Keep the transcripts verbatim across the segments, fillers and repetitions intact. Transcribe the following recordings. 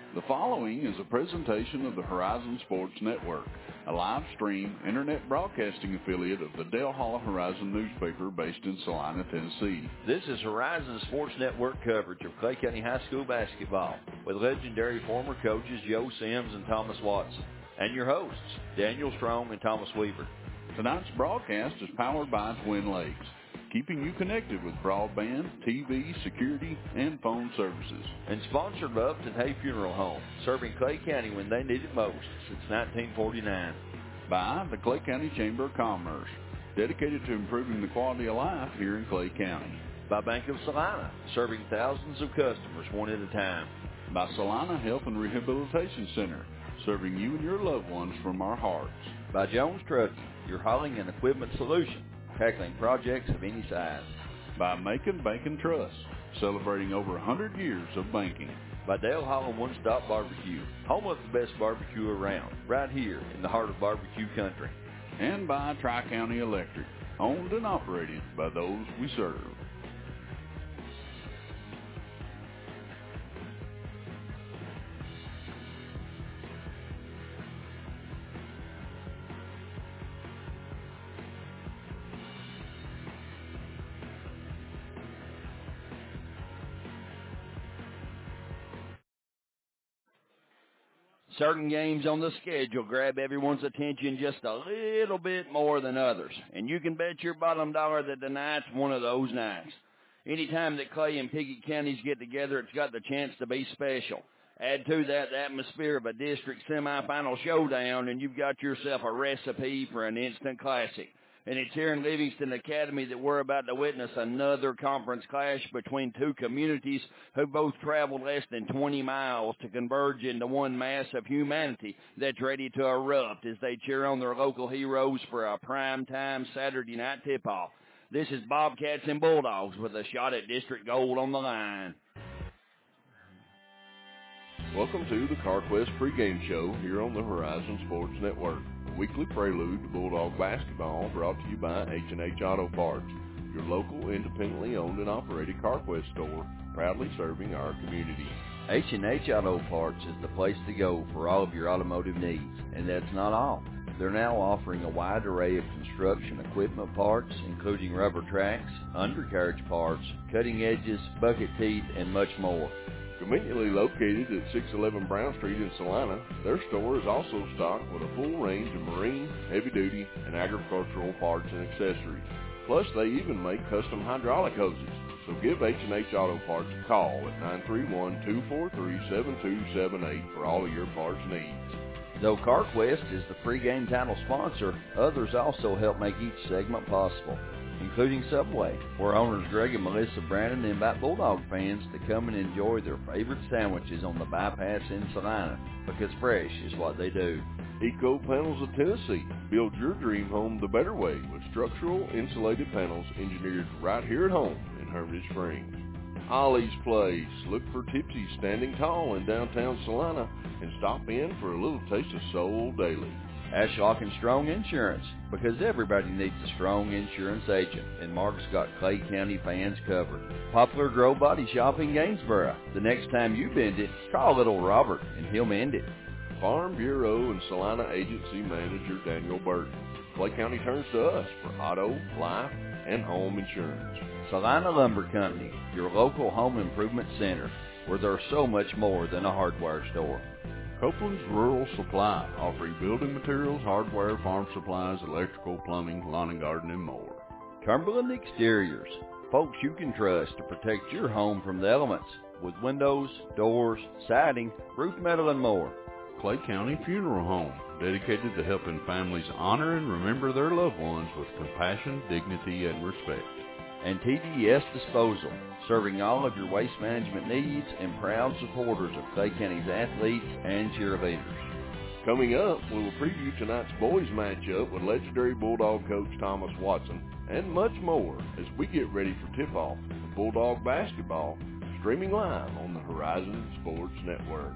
The following is a presentation of the Horizon Sports Network, a live stream internet broadcasting affiliate of the Dale Hollow Horizon newspaper based in Salina, Tennessee. This is Horizon Sports Network coverage of Clay County High School basketball with legendary former coaches Joe Sims and Thomas Watson, and your hosts, Daniel Strong and Thomas Weaver. Tonight's broadcast is powered by Twin Lakes, keeping you connected with broadband, T V, security, and phone services. And sponsored by Upton Hay Funeral Home, serving Clay County when they need it most since nineteen forty-nine. By the Clay County Chamber of Commerce, dedicated to improving the quality of life here in Clay County. By Bank of Salina, serving thousands of customers one at a time. By Salina Health and Rehabilitation Center, serving you and your loved ones from our hearts. By Jones Trucking, your hauling and equipment solution, tackling projects of any size. By Macon Bank and Trust, celebrating over one hundred years of banking. By Dale Hollow One Stop Barbecue, home of the best barbecue around, right here in the heart of barbecue country. And by Tri-County Electric, owned and operated by those we serve. Certain games on the schedule grab everyone's attention just a little bit more than others, and you can bet your bottom dollar that tonight's one of those nights. Anytime that Clay and Pickett counties get together, it's got the chance to be special. Add to that the atmosphere of a district semifinal showdown, and you've got yourself a recipe for an instant classic. And it's here in Livingston Academy that we're about to witness another conference clash between two communities who both traveled less than twenty miles to converge into one mass of humanity that's ready to erupt as they cheer on their local heroes for a primetime Saturday night tip-off. This is Bobcats and Bulldogs with a shot at district gold on the line. Welcome to the CarQuest pregame show here on the Horizon Sports Network. Weekly prelude to Bulldog basketball brought to you by H and H Auto Parts, your local independently owned and operated CarQuest store, proudly serving our community. H and H Auto Parts is the place to go for all of your automotive needs, and that's not all. They're now offering a wide array of construction equipment parts, including rubber tracks, undercarriage parts, cutting edges, bucket teeth, and much more. Conveniently located at six eleven Brown Street in Salina, their store is also stocked with a full range of marine, heavy-duty, and agricultural parts and accessories. Plus, they even make custom hydraulic hoses. So give H and H Auto Parts a call at nine three one, two four three, seven two seven eight for all of your parts needs. Though CarQuest is the pregame title sponsor, others also help make each segment possible, including Subway, where owners Greg and Melissa Brandon invite Bulldog fans to come and enjoy their favorite sandwiches on the bypass in Salina, because fresh is what they do. Eco Panels of Tennessee. Build your dream home the better way with structural insulated panels engineered right here at home in Hermitage Springs. Ollie's Place. Look for Tipsy standing tall in downtown Salina and stop in for a little taste of soul daily. Ashlock and Strong Insurance, because everybody needs a strong insurance agent, and Mark's got Clay County fans covered. Poplar Grove Body Shop in Gainsboro. The next time you bend it, call little Robert, and he'll mend it. Farm Bureau and Salina Agency Manager Daniel Burton. Clay County turns to us for auto, life, and home insurance. Salina Lumber Company, your local home improvement center, where there's so much more than a hardware store. Copeland's Rural Supply, offering building materials, hardware, farm supplies, electrical, plumbing, lawn and garden, and more. Cumberland Exteriors, folks you can trust to protect your home from the elements with windows, doors, siding, roof metal, and more. Clay County Funeral Home, dedicated to helping families honor and remember their loved ones with compassion, dignity, and respect. And T D S Disposal, serving all of your waste management needs and proud supporters of Clay County's athletes and cheerleaders. Coming up, we will preview tonight's boys matchup with legendary Bulldog coach Thomas Watson and much more as we get ready for tip-off of Bulldog basketball, streaming live on the Horizon Sports Network.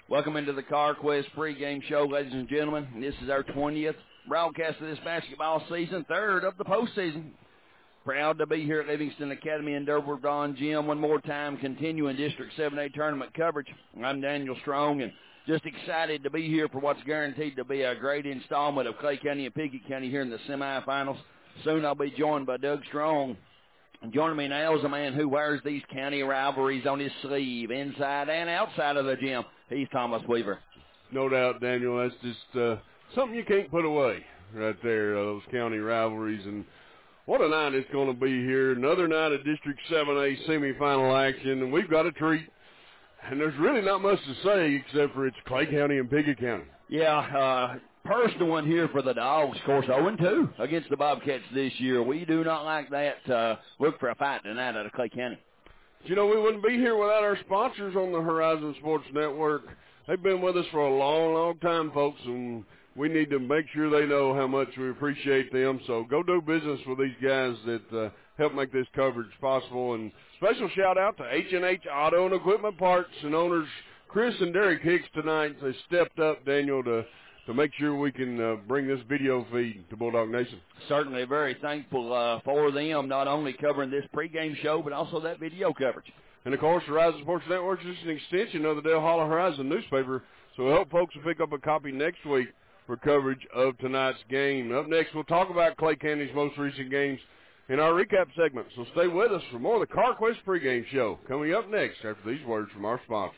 Welcome into the CarQuest pregame show, ladies and gentlemen. This is our twentieth broadcast of this basketball season, third of the postseason. Proud to be here at Livingston Academy in Durban Gym one more time, continuing District seven A tournament coverage. I'm Daniel Strong, and just excited to be here for what's guaranteed to be a great installment of Clay County and Pickett County here in the semifinals. Soon I'll be joined by Doug Strong. And joining me now is a man who wears these county rivalries on his sleeve, inside and outside of the gym. He's Thomas Weaver. No doubt, Daniel. That's just uh, something you can't put away right there, uh, those county rivalries. And what a night it's going to be here. Another night of District seven A semifinal action, and we've got a treat. And there's really not much to say except for it's Clay County and Pickett County. Yeah, uh, personal one here for the Dogs. Of course, oh and two against the Bobcats this year. We do not like that. Uh, look for a fight tonight out of Clay County. You know, we wouldn't be here without our sponsors on the Horizon Sports Network. They've been with us for a long, long time, folks, and we need to make sure they know how much we appreciate them. So go do business with these guys that uh, help make this coverage possible. And special shout-out to H and H Auto and Equipment Parts and owners Chris and Derek Hicks tonight. They stepped up, Daniel, to to make sure we can uh, bring this video feed to Bulldog Nation. Certainly very thankful uh, for them, not only covering this pregame show, but also that video coverage. And, of course, the Horizon Sports Network is an extension of the Dale Hollow Horizon newspaper, so we hope folks will pick up a copy next week for coverage of tonight's game. Up next, we'll talk about Clay County's most recent games in our recap segment, so stay with us for more of the CarQuest pregame show coming up next after these words from our sponsors.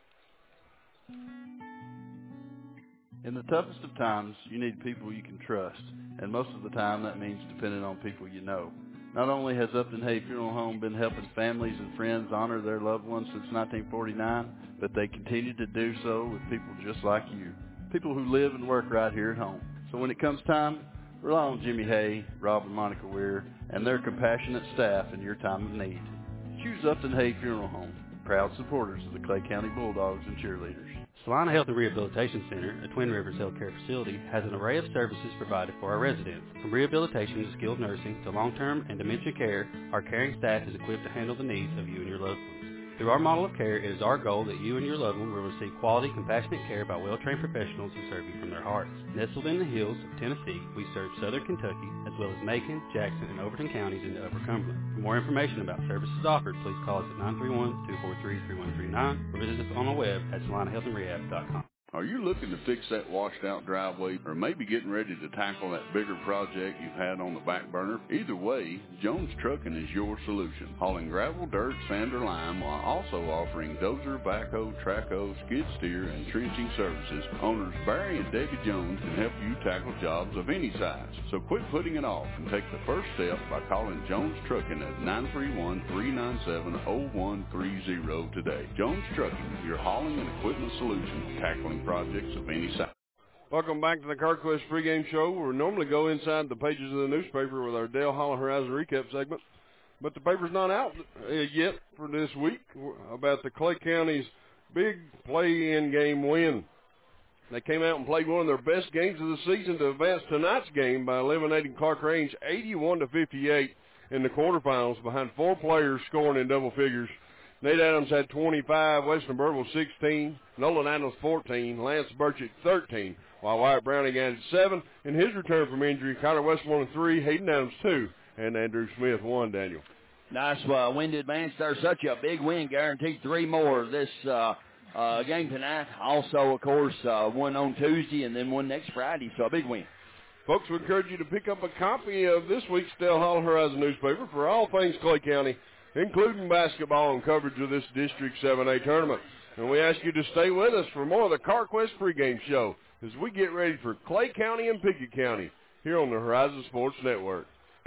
In the toughest of times, you need people you can trust, and most of the time that means depending on people you know. Not only has Upton Hay Funeral Home been helping families and friends honor their loved ones since nineteen forty-nine, but they continue to do so with people just like you, people who live and work right here at home. So when it comes time, rely on Jimmy Hay, Rob and Monica Weir, and their compassionate staff in your time of need. Choose Upton Hay Funeral Home, proud supporters of the Clay County Bulldogs and cheerleaders. Salina Health and Rehabilitation Center, a Twin Rivers healthcare facility, has an array of services provided for our residents. From rehabilitation to skilled nursing to long-term and dementia care, our caring staff is equipped to handle the needs of you and your loved ones. Through our model of care, it is our goal that you and your loved one will receive quality, compassionate care by well-trained professionals who serve you from their hearts. Nestled in the hills of Tennessee, we serve southern Kentucky, as well as Macon, Jackson, and Overton counties into Upper Cumberland. For more information about services offered, please call us at nine three one, two four three, three one three nine or visit us on the web at salina health and rehab dot com. Are you looking to fix that washed-out driveway or maybe getting ready to tackle that bigger project you've had on the back burner? Either way, Jones Trucking is your solution. Hauling gravel, dirt, sand, or lime while also offering dozer, backhoe, trackhoe, skid steer, and trenching services. Owners Barry and Debbie Jones can help you tackle jobs of any size. So quit putting it off and take the first step by calling Jones Trucking at nine three one, three nine seven, zero one three zero today. Jones Trucking, your hauling and equipment solution, tackling projects of any size. Welcome back to the CarQuest pregame show, where we normally go inside the pages of the newspaper with our Dale Hollow Horizon recap segment. But the paper's not out uh, yet for this week about the Clay County's big play-in game win. They came out and played one of their best games of the season to advance tonight's game by eliminating Clark Range eighty-one to fifty-eight in the quarterfinals behind four players scoring in double figures. Nate Adams had twenty-five, Weston Burwell sixteen, Nolan Adams fourteen, Lance Burchett thirteen, while Wyatt Browning added seven. In his return from injury, Kyler Westmoreland three, Hayden Adams two, and Andrew Smith one, Daniel. Nice uh, win to advance there. Such a big win, guaranteed three more this uh, uh, game tonight. Also, of course, uh, one on Tuesday and then one next Friday, so a big win. Folks, we encourage you to pick up a copy of this week's Dale Hollow Horizon newspaper for all things Clay County, including basketball and coverage of this District seven A tournament. And we ask you to stay with us for more of the CarQuest pregame show as we get ready for Clay County and Pickett County here on the Horizon Sports Network.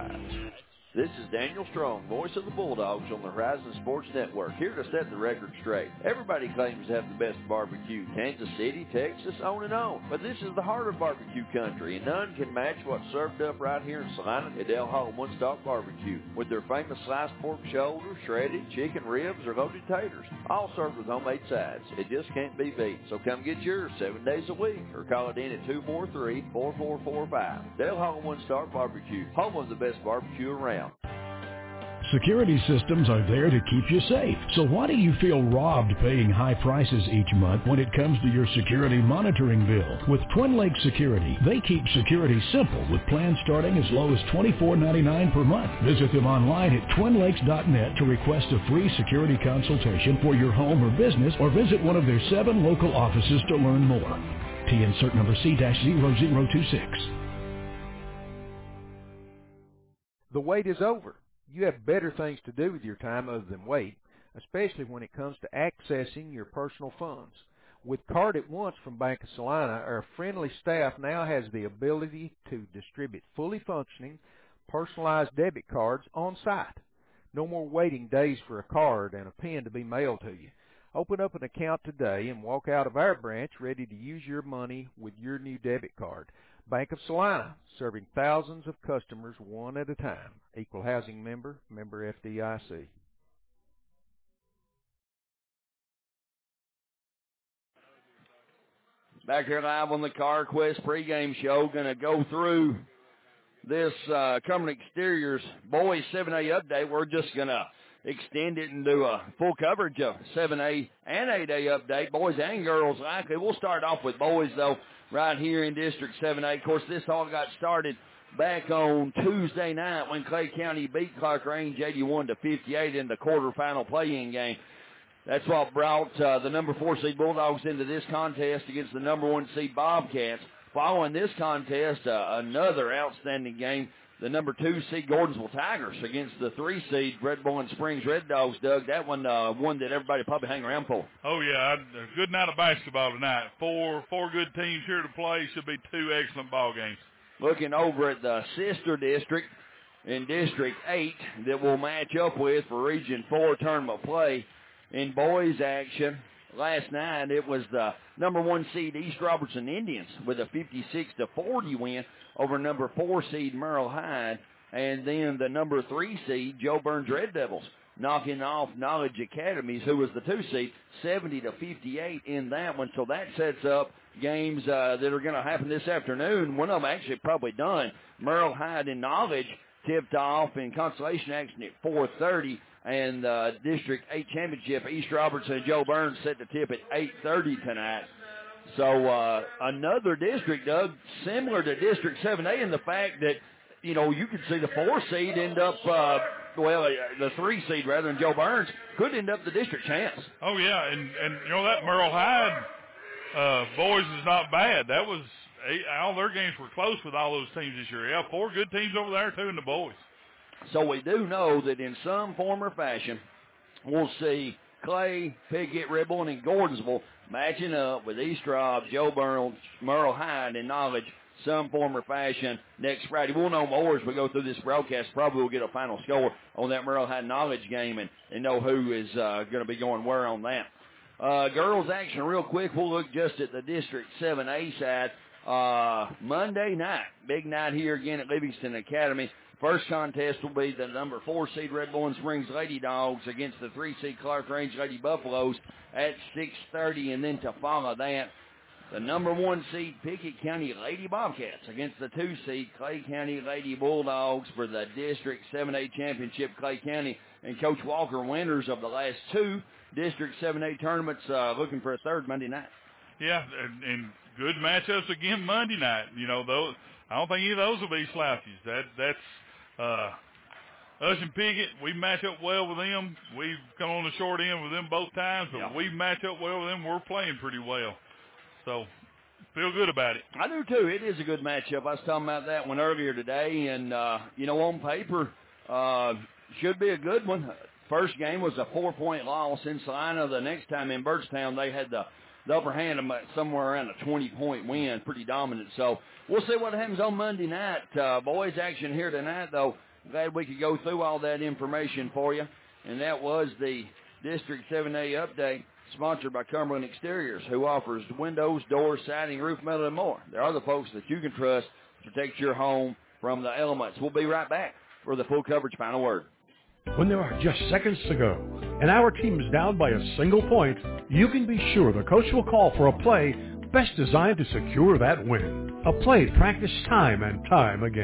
This is Daniel Strong, voice of the Bulldogs on the Horizon Sports Network, here to set the record straight. Everybody claims to have the best barbecue, Kansas City, Texas, on and on. But this is the heart of barbecue country, and none can match what's served up right here in Salina at Dale Hollow One Stop Barbecue, with their famous sliced pork shoulder, shredded chicken ribs, or loaded taters, all served with homemade sides. It just can't be beat. So come get yours seven days a week, or call it in at two four three, four four four five. Dale Hollow One Stop Barbecue, home of the best barbecue around. Security systems are there to keep you safe. So why do you feel robbed paying high prices each month when it comes to your security monitoring bill? With Twin Lakes Security, they keep security simple with plans starting as low as twenty-four ninety-nine per month. Visit them online at twin lakes dot net to request a free security consultation for your home or business, or visit one of their seven local offices to learn more. T N cert number C zero zero two six. The wait is over. You have better things to do with your time other than wait, especially when it comes to accessing your personal funds. With Card at Once from Bank of Salina, our friendly staff now has the ability to distribute fully functioning, personalized debit cards on site. No more waiting days for a card and a pen to be mailed to you. Open up an account today and walk out of our branch ready to use your money with your new debit card. Bank of Salina, serving thousands of customers one at a time. Equal housing member, member F D I C. Back here live on the CarQuest pregame show, going to go through this uh, Cumberland Exteriors Boys seven A update. We're just going to extend it and do a full coverage of seven A and eight A update, boys and girls likely. We'll start off with boys, though, right here in District seven A. Of course, this all got started back on Tuesday night when Clay County beat Clark Range eighty-one to fifty-eight in the quarterfinal play-in game. That's what brought uh, the number four seed Bulldogs into this contest against the number one seed Bobcats. Following this contest, uh, another outstanding game, the number two seed Gordonsville Tigers against the three seed Red Bowling Springs Red Dogs. Doug, that one uh, one that everybody probably hang around for. Oh yeah, a good night of basketball tonight. Four four good teams here to play. Should be two excellent ball games. Looking over at the sister district in District eight that we'll match up with for Region four tournament play. In boys action, last night it was the number one seed East Robertson Indians with a fifty-six to forty win over number four seed Merle Hyde, and then the number three seed Joe Burns Red Devils knocking off Knowledge Academies, who was the two seed, seventy to fifty-eight in that one. So that sets up games uh, that are going to happen this afternoon. One of them actually probably done. Merle Hyde and Knowledge tipped off in consolation action at four thirty. And uh, District eight Championship, East Robertson and Joe Burns set to tip at eight thirty tonight. So uh, another district, Doug, similar to District seven A in the fact that, you know, you could see the four seed end up, uh, well, the three seed rather than Joe Burns, could end up the district champs. Oh, yeah, and, and you know, that Merle Hyde uh, boys is not bad. That was, all their games were close with all those teams this year. Yeah, four good teams over there, too, in the boys. So we do know that in some form or fashion, we'll see Clay, Pickett, Red Bull, and Gordonsville matching up with East Rob, Joe Burns, Merle Hyde, and Knowledge, some form or fashion next Friday. We'll know more as we go through this broadcast. Probably we'll get a final score on that Merle Hyde Knowledge game and, and know who is uh, going to be going where on that. Uh, girls action real quick. We'll look just at the District seven A side. Uh, Monday night, big night here again at Livingston Academy. First contest will be the number four seed Red Bowling Springs Lady Dogs against the three seed Clark Range Lady Buffaloes at six thirty, and then to follow that, the number one seed Pickett County Lady Bobcats against the two seed Clay County Lady Bulldogs for the District seven A Championship. Clay County and Coach Walker, winners of the last two District seven A tournaments, uh, looking for a third Monday night. Yeah, and, and good matchups again Monday night. You know, those, I don't think any of those will be slouches. That that's. Uh, us and Pickett, we match up well with them. We've come on the short end with them both times, but yeah. we match up well with them. We're playing pretty well. So, feel good about it. I do, too. It is a good matchup. I was talking about that one earlier today, and, uh, you know, on paper, uh, should be a good one. First game was a four-point loss in Salina. The next time in Birchtown, they had the, the upper hand of somewhere around a twenty-point win, pretty dominant. So, we'll see what happens on Monday night. Uh, boys action here tonight, though. Glad we could go through all that information for you. And that was the District seven A update, sponsored by Cumberland Exteriors, who offers windows, doors, siding, roof metal, and more. There are the folks that you can trust to protect your home from the elements. We'll be right back for the full coverage final word. When there are just seconds to go and our team is down by a single point, you can be sure the coach will call for a play best designed to secure that win. A play practiced time and time again.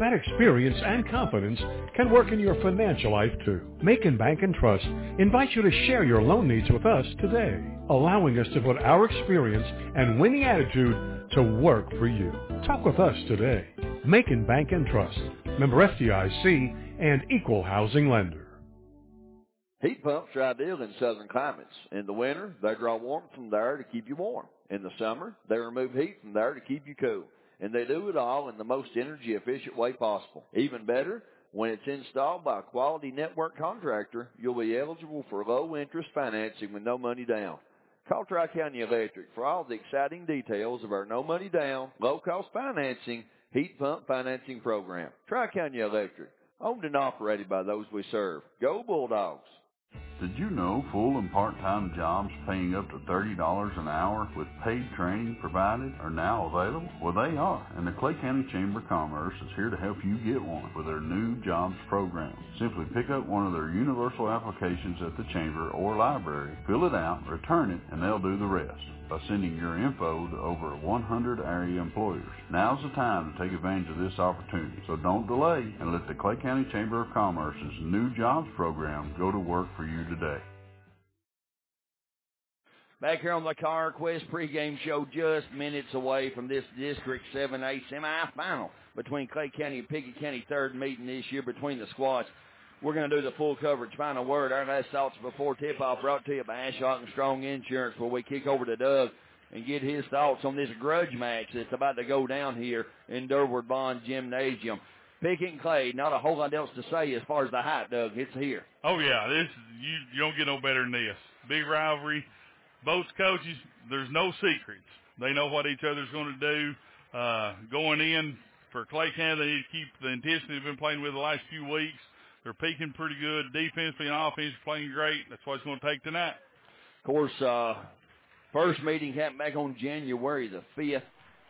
that experience and confidence can work in your financial life too. Macon Bank and Trust invites you to share your loan needs with us today, allowing us to put our experience and winning attitude to work for you. Talk with us today. Macon Bank and Trust, member F D I C and equal housing lender. Heat pumps are ideal in southern climates. In the winter, they draw warmth from the air to keep you warm. In the summer, they remove heat from the air to keep you cool. And they do it all in the most energy-efficient way possible. Even better, when it's installed by a quality network contractor, you'll be eligible for low-interest financing with no money down. Call Tri-County Electric for all the exciting details of our no-money down, low-cost financing, heat pump financing program. Tri-County Electric, owned and operated by those we serve. Go Bulldogs! Did you know full and part-time jobs paying up to thirty dollars an hour with paid training provided are now available? Well, they are, and the Clay County Chamber of Commerce is here to help you get one with their new jobs program. Simply pick up one of their universal applications at the Chamber or library, fill it out, return it, and they'll do the rest by sending your info to over one hundred area employers. Now's the time to take advantage of this opportunity, so don't delay and let the Clay County Chamber of Commerce's new jobs program go to work for you today. Back here on the CarQuest pregame show, just minutes away from this District seven A semifinal between Clay County and Pickett County, third meeting this year between the squads. We're going to do the full coverage. Final word, our last thoughts before tip-off, brought to you by Ashlock and Strong Insurance, where we kick over to Doug and get his thoughts on this grudge match that's about to go down here in Durward Bond Gymnasium. Pickett and Clay, not a whole lot else to say as far as the hype, Doug. It's here. Oh, yeah. This you, you don't get no better than this. Big rivalry. Both coaches, there's no secrets. They know what each other's going to do. Uh, going in for Clay County, they need to keep the intensity they've been playing with the last few weeks. They're peaking pretty good. Defensively and offensively playing great. That's what it's going to take tonight. Of course, uh, first meeting happened back on January the fifth.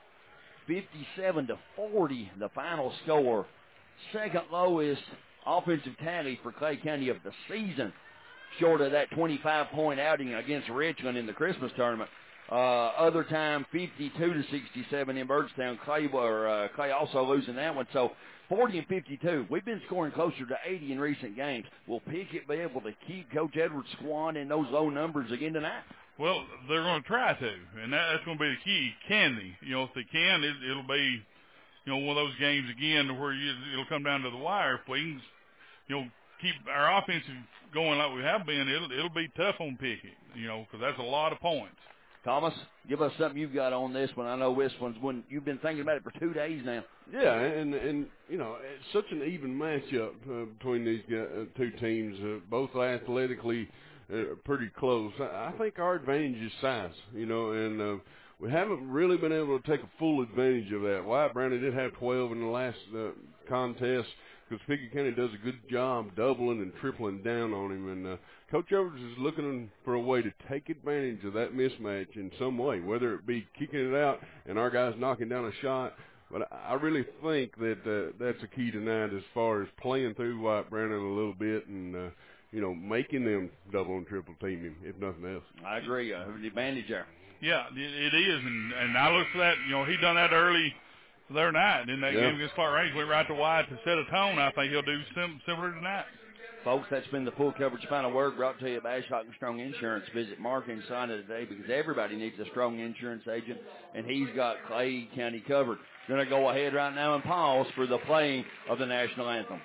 fifty-seven to forty, the final score. Second lowest offensive tally for Clay County of the season, short of that twenty-five point outing against Richland in the Christmas tournament. Uh, other time, fifty-two to sixty-seven in Byrdston. Clay, or, uh, Clay also losing that one. So forty and fifty-two. We've been scoring closer to eighty in recent games. Will Pickett be able to keep Coach Edwards' squad in those low numbers again tonight? Well, they're going to try to, and that, that's going to be the key. Can they? You know, if they can, it, it'll be, you know, one of those games again where you, it'll come down to the wire. If we can, you know, keep our offense going like we have been, it'll it'll be tough on Pickett, you know, because that's a lot of points. Thomas, give us something you've got on this one. I know this one's one you've been thinking about it for two days now. Yeah, and and you know, it's such an even matchup uh, between these uh, two teams, uh, both athletically uh, pretty close. I, I think our advantage is size, you know, and uh, we haven't really been able to take a full advantage of that. Wyatt Brownie did have twelve in the last uh, contest, because Pickett County does a good job doubling and tripling down on him. And uh, Coach Edwards is looking for a way to take advantage of that mismatch in some way, whether it be kicking it out and our guys knocking down a shot. But I really think that uh, that's a key tonight as far as playing through Wyatt Browning a little bit and, uh, you know, making them double and triple team him, if nothing else. I agree. Uh, the advantage there. Yeah, it is. And, and I look for that. You know, he done that early the other night in that yeah. game against Clark Range. Went right to Wyatt to set a tone. I think he'll do sim- similar tonight. Folks, that's been the full coverage final word brought to you by Ashlock and Strong Insurance. Visit Mark inside of today because everybody needs a strong insurance agent, and he's got Clay County covered. Going to go ahead right now and pause for the playing of the national anthem.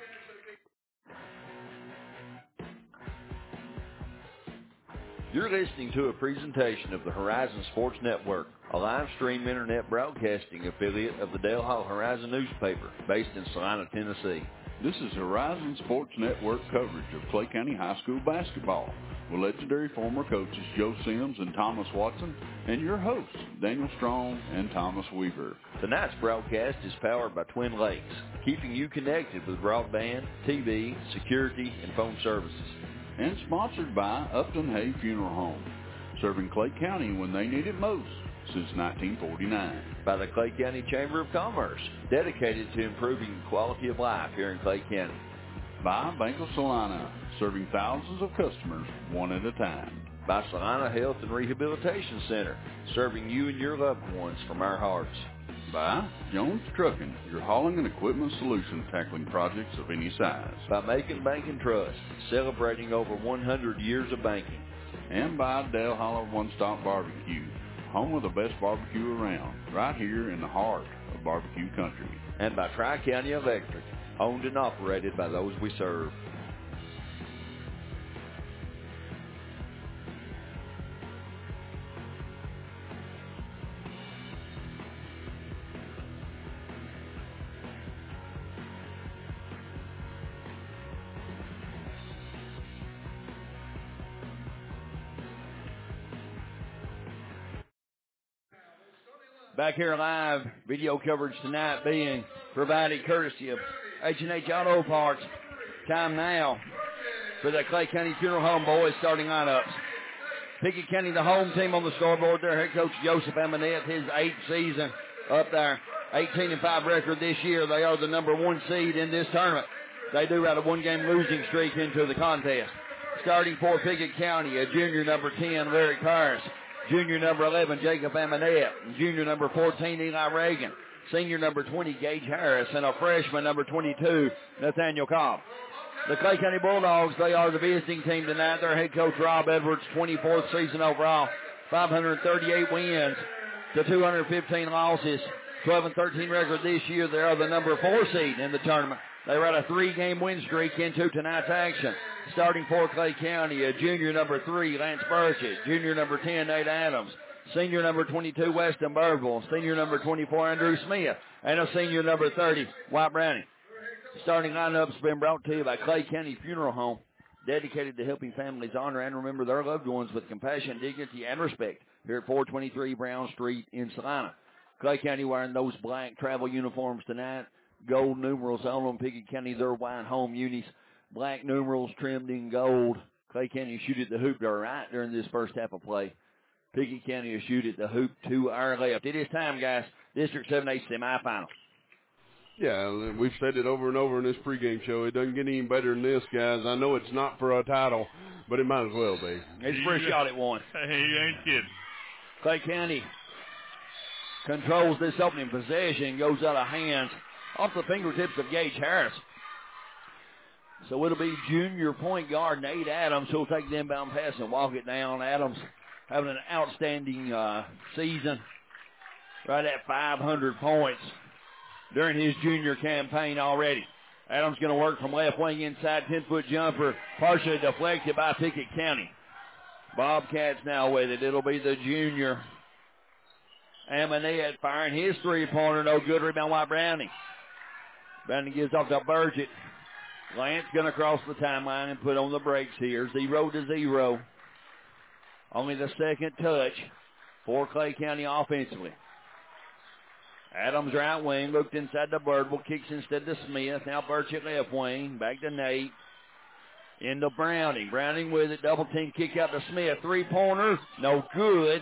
You're listening to a presentation of the Horizon Sports Network, a live stream internet broadcasting affiliate of the Dale Hall Horizon newspaper, based in Salina, Tennessee. This is Horizon Sports Network coverage of Clay County High School basketball with legendary former coaches Joe Sims and Thomas Watson and your hosts, Daniel Strong and Thomas Weaver. Tonight's broadcast is powered by Twin Lakes, keeping you connected with broadband, T V, security, and phone services. And sponsored by Upton Hay Funeral Home, serving Clay County when they need it most since nineteen forty-nine. By the Clay County Chamber of Commerce, dedicated to improving the quality of life here in Clay County. By Bank of Salina, serving thousands of customers one at a time. By Salina Health and Rehabilitation Center, serving you and your loved ones from our hearts. By Jones Trucking, your hauling and equipment solution tackling projects of any size. By Macon Bank and Trust, celebrating over one hundred years of banking. And by Dale Holler One Stop Barbecue, home of the best barbecue around, right here in the heart of barbecue country. And by Tri-County Electric, owned and operated by those we serve. Back here live, video coverage tonight being provided courtesy of H and H Auto Parts. Time now for the Clay County Funeral Home boys starting lineups. Pickett County, the home team on the scoreboard. Their head coach Joseph Amanette, his eighth season up there. eighteen and five record this year. They are the number one seed in this tournament. They do have a one-game losing streak into the contest. Starting for Pickett County, a junior number ten, Larry Paris. Junior number eleven, Jacob Amanette. Junior number fourteen, Eli Reagan. Senior number twenty, Gage Harris. And a freshman number twenty-two, Nathaniel Cobb. The Clay County Bulldogs, they are the visiting team tonight. Their head coach, Rob Edwards, twenty-fourth season overall. five hundred thirty-eight wins to two hundred fifteen losses. twelve and thirteen record this year. They are the number four seed in the tournament. They run a three-game win streak into tonight's action. Starting for Clay County, a junior number three, Lance Burchett. Junior number ten, Nate Adams. Senior number twenty-two, Weston Birdville. Senior number twenty-four, Andrew Smith. And a senior number thirty, White Browning. Starting lineup's been brought to you by Clay County Funeral Home, dedicated to helping families honor and remember their loved ones with compassion, dignity, and respect here at four twenty-three Brown Street in Salina. Clay County wearing those black travel uniforms tonight. Gold numerals all on Pickett County, their white home unis. Black numerals trimmed in gold. Clay County shoot at the hoop to our right during this first half of play. Pickett County will shoot at the hoop to our left. It is time, guys. District seven A semifinal. Yeah, we've said it over and over in this pregame show. It doesn't get any better than this, guys. I know it's not for a title, but it might as well be. It's for a shot at one. Hey, you ain't kidding. Clay County controls this opening possession, goes out of hands off the fingertips of Gage Harris. So it'll be junior point guard Nate Adams who'll take the inbound pass and walk it down. Adams having an outstanding uh, season, right at five hundred points during his junior campaign already. Adams going to work from left wing inside, ten-foot jumper, partially deflected by Pickett County. Bobcats now with it. It'll be the junior Amanette firing his three-pointer. No good. Rebound White Browning. Browning gives off to Burgett. Lance going to cross the timeline and put on the brakes here. Zero to zero. Only the second touch for Clay County offensively. Adams right wing, looked inside to Birdwell, kicks instead to Smith. Now Burchett left wing, back to Nate. Into Browning. Browning with it, double team kick out to Smith. Three-pointer, no good.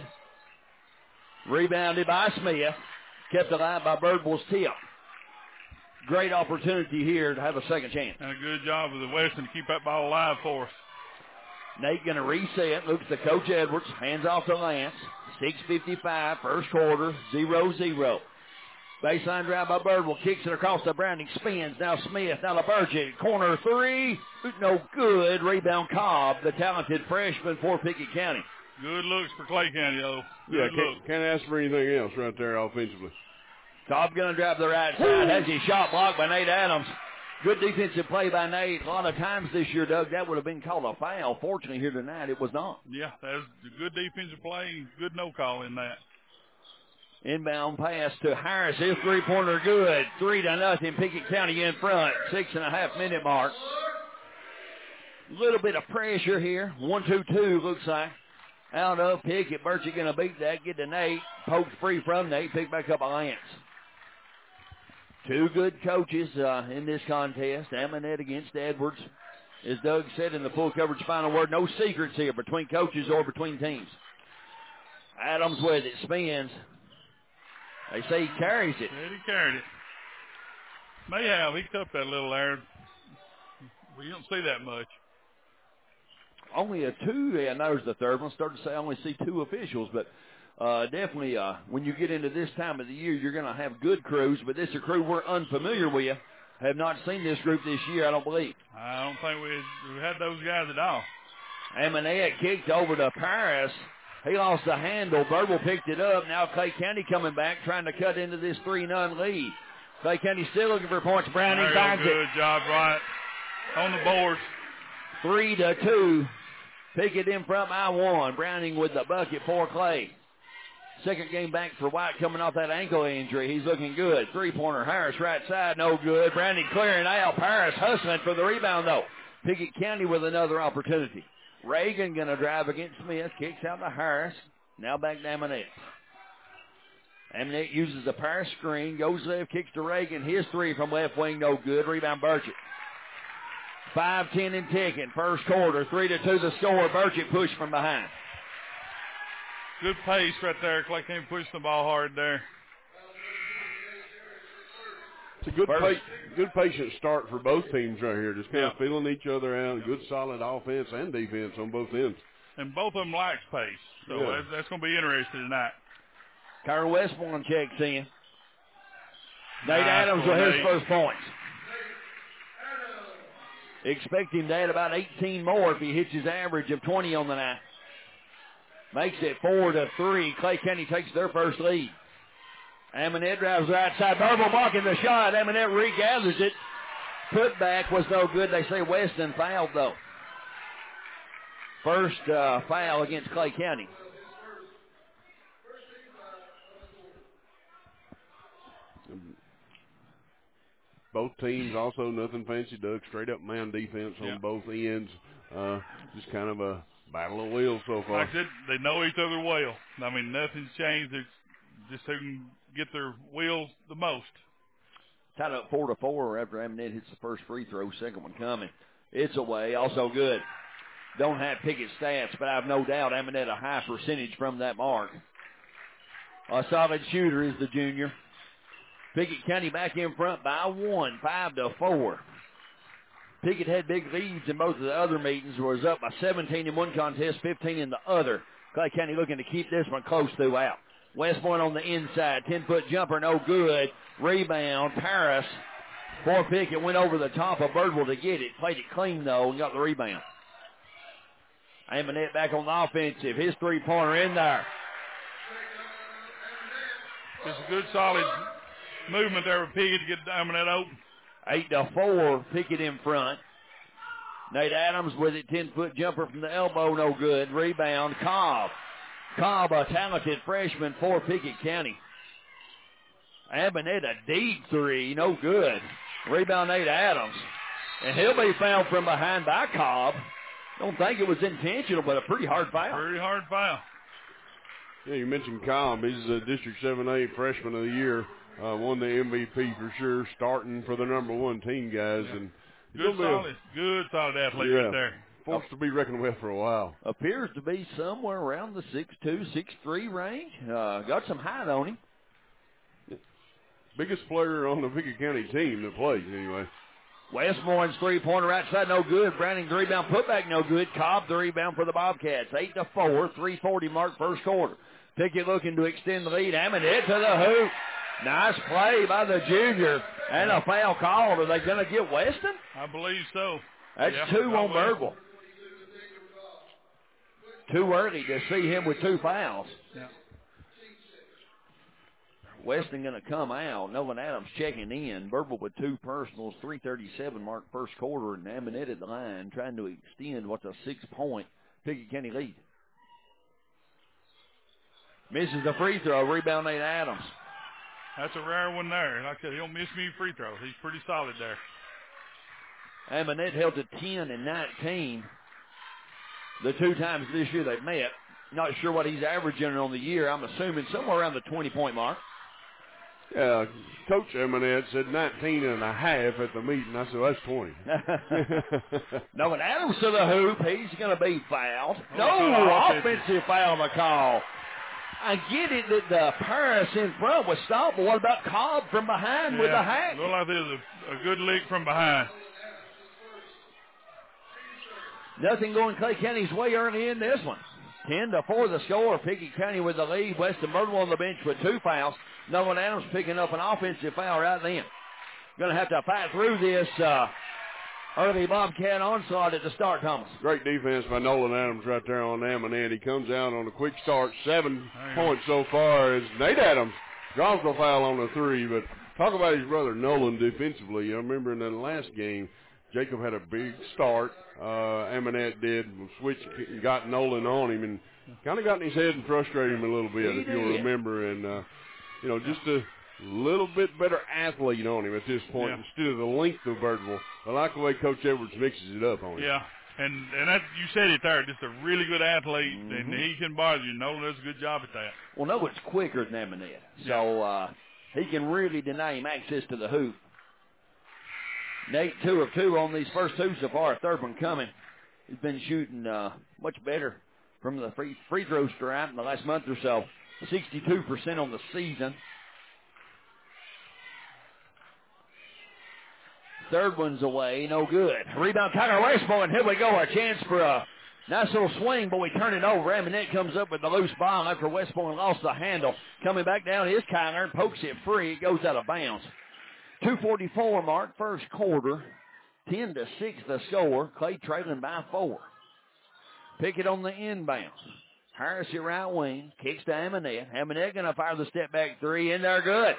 Rebounded by Smith. Kept alive by Birdwell's tip. Great opportunity here to have a second chance. And a good job of the Western to keep that ball alive for us. Nate going to reset. Looks to Coach Edwards. Hands off to Lance. six fifty-five, first quarter, zero zero. Baseline drive by Birdwell. Kicks it across the Browning. Spins. Now Smith. Now to Burgett. Corner three. No good. Rebound Cobb, the talented freshman for Pickett County. Good looks for Clay County, though. Good yeah, look. can't, can't ask for anything else right there offensively. Cobb going to drive the right side. Has his shot blocked by Nate Adams. Good defensive play by Nate. A lot of times this year, Doug, that would have been called a foul. Fortunately, here tonight, it was not. Yeah, that was a good defensive play. Good no call in that. Inbound pass to Harris. His three-pointer good. Three to nothing. Pickett County in front. Six and a half minute mark. A little bit of pressure here. One, two, two looks like. Out of Pickett. Burchett going to beat that. Get to Nate. Poked free from Nate. Pick back up by Lance. Two good coaches uh, in this contest. Amanette against Edwards. As Doug said in the full coverage final word, no secrets here between coaches or between teams. Adams with it. Spins. They say he carries it. Yeah, he carried it. May have. He cupped that little there. We don't see that much. only a two, yeah, there's the third one. Started to say I only see two officials, but uh, definitely uh, when you get into this time of the year, you're going to have good crews, but this is a crew we're unfamiliar with. Have not seen this group this year, I don't believe. I don't think we, we had those guys at all. Amanette kicked over to Paris. He lost the handle. Birdwell picked it up. Now Clay County coming back, trying to cut into this three none lead. Clay County still looking for points. Browning finds it. Good job, right on the boards. Three to two. Pickett in front by one. Browning with the bucket for Clay. Second game back for White coming off that ankle injury. He's looking good. Three-pointer, Harris right side, no good. Browning clearing out. Paris hustling for the rebound, though. Pickett County with another opportunity. Reagan going to drive against Smith. Kicks out to Harris. Now back to Amanette. Amanette uses the Paris screen. Goes left, kicks to Reagan. His three from left wing, no good. Rebound, Burchett. five ten and ticking. First quarter, three to two the score. Burchett pushed from behind. Good pace right there. Clay County pushed the ball hard there. It's a good, pa- good patient start for both teams right here. Just kind yeah. of feeling each other out. Good, solid offense and defense on both ends. And both of them likes pace. So yeah. that's, that's going to be interesting tonight. Kyra Westbourne checks in. Nate nice Adams with his Nate. first points. Expect him to add about eighteen more if he hits his average of twenty on the night. Makes it four to three. Clay County takes their first lead. Amanette drives right side. Birdwell blocking the shot. Amanette regathers it. Putback was no good. They say Weston fouled, though. First uh, foul against Clay County. Both teams also nothing fancy, Doug. Straight up man defense on yeah. both ends. Uh, just kind of a battle of wills so far. Like I said, they know each other well. I mean, nothing's changed. It's just who can get their wheels the most. Tied up four to four after Amanette hits the first free throw. Second one coming. It's away. Also good. Don't have Pickett stats, but I have no doubt Amanette a high percentage from that mark. A solid shooter is the junior. Pickett County back in front by one, five to four. Pickett had big leads in both of the other meetings. Was up by seventeen in one contest, fifteen in the other. Clay County looking to keep this one close throughout. Westbourne on the inside, ten-foot jumper, no good. Rebound, Paris. For Pickett went over the top of Birdwell to get it. Played it clean, though, and got the rebound. Amanette back on the offensive. His three-pointer in there. It's a good, solid movement there with Pickett to get Amanette open. Eight to four, Pickett in front. Nate Adams with it, ten-foot jumper from the elbow, no good. Rebound, Cobb. Cobb, a talented freshman for Pickett County. Amanette, a deep three, no good. Rebound, Nate Adams. And he'll be fouled from behind by Cobb. Don't think it was intentional, but a pretty hard foul. Pretty hard foul. Yeah, you mentioned Cobb. He's a District seven A Freshman of the Year. Uh, won the M V P for sure, starting for the number one team, guys. Yeah. And Good, solid, a, good, solid athlete yeah, right there. Forced to be reckoned with for a while. Appears to be somewhere around the six two, six three range. Uh, got some height on him. Biggest player on the Pickett County team that plays, anyway. Westmore's three-pointer outside, no good. Browning, the rebound, putback, no good. Cobb, the rebound for the Bobcats. Eight to four, three forty mark first quarter. Pickett looking to extend the lead. Amanette to the hoop. Nice play by the junior. And a foul called. Are they going to get Weston? I believe so. That's yeah, two on Birdwell. Too early to see him with two fouls. Yeah. Weston going to come out. Nolan Adams checking in. Birdwell with two personals. three thirty-seven mark first quarter. And Amanette at the line trying to extend what's a six-point Pickett County lead. Misses the free throw. Rebound, Nate Adams. That's a rare one there. Like I said, he don't miss many free throws. He's pretty solid there. Amanette held to ten and nineteen. The two times this year they've met. Not sure what he's averaging on the year. I'm assuming somewhere around the twenty-point mark. Yeah, Coach Amanette said nineteen and a half at the meeting. I said, that's twenty. No, and Adams to the hoop. He's going to be fouled. Oh, no, offensive. offensive foul to call. I get it that the Paris in front was stopped, but what about Cobb from behind yeah, with the hack? Looked like there's a, a good lick from behind. Nothing going Clay County's way early in this one. ten to four the score. Pickett County with the lead. Weston Birdwell on the bench with two fouls. Nolan Adams picking up an offensive foul right then. Going to have to fight through this uh, early Bobcat onslaught at the start, Thomas. Great defense by Nolan Adams right there on Amanette. He comes out on a quick start. Seven points so far as Nate Adams draws the foul on the three. But talk about his brother Nolan defensively. I remember in the last game, Jacob had a big start. Uh, Amanette did. Switch got Nolan on him and kind of got in his head and frustrated him a little bit, he if did. you'll remember. And, uh, you know, just a little bit better athlete on him at this point yeah. instead of the length of Birdwell. I like the way Coach Edwards mixes it up on him. Yeah, and and that, you said it there, just a really good athlete, Mm-hmm. and he can bother you. Nolan does a good job at that. Well, Nolan's quicker than Amanette, so uh, he can really deny him access to the hoop. Nate, two of two on these first two so far. Third one coming. He's been shooting uh, much better from the free, free throw stripe in the last month or so. sixty-two percent on the season. Third one's away, no good. Rebound, Tyler Westmoreland. Here we go. A chance for a nice little swing, but we turn it over. Amanette comes up with the loose ball after Westmoreland lost the handle. Coming back down is Kyler and pokes it free. It goes out of bounds. two forty-four mark, first quarter. ten to six the score. Clay trailing by four. Pickett on the inbound. Harris your right wing. Kicks to Amanette. Amanette going to fire the step back three. In there, good.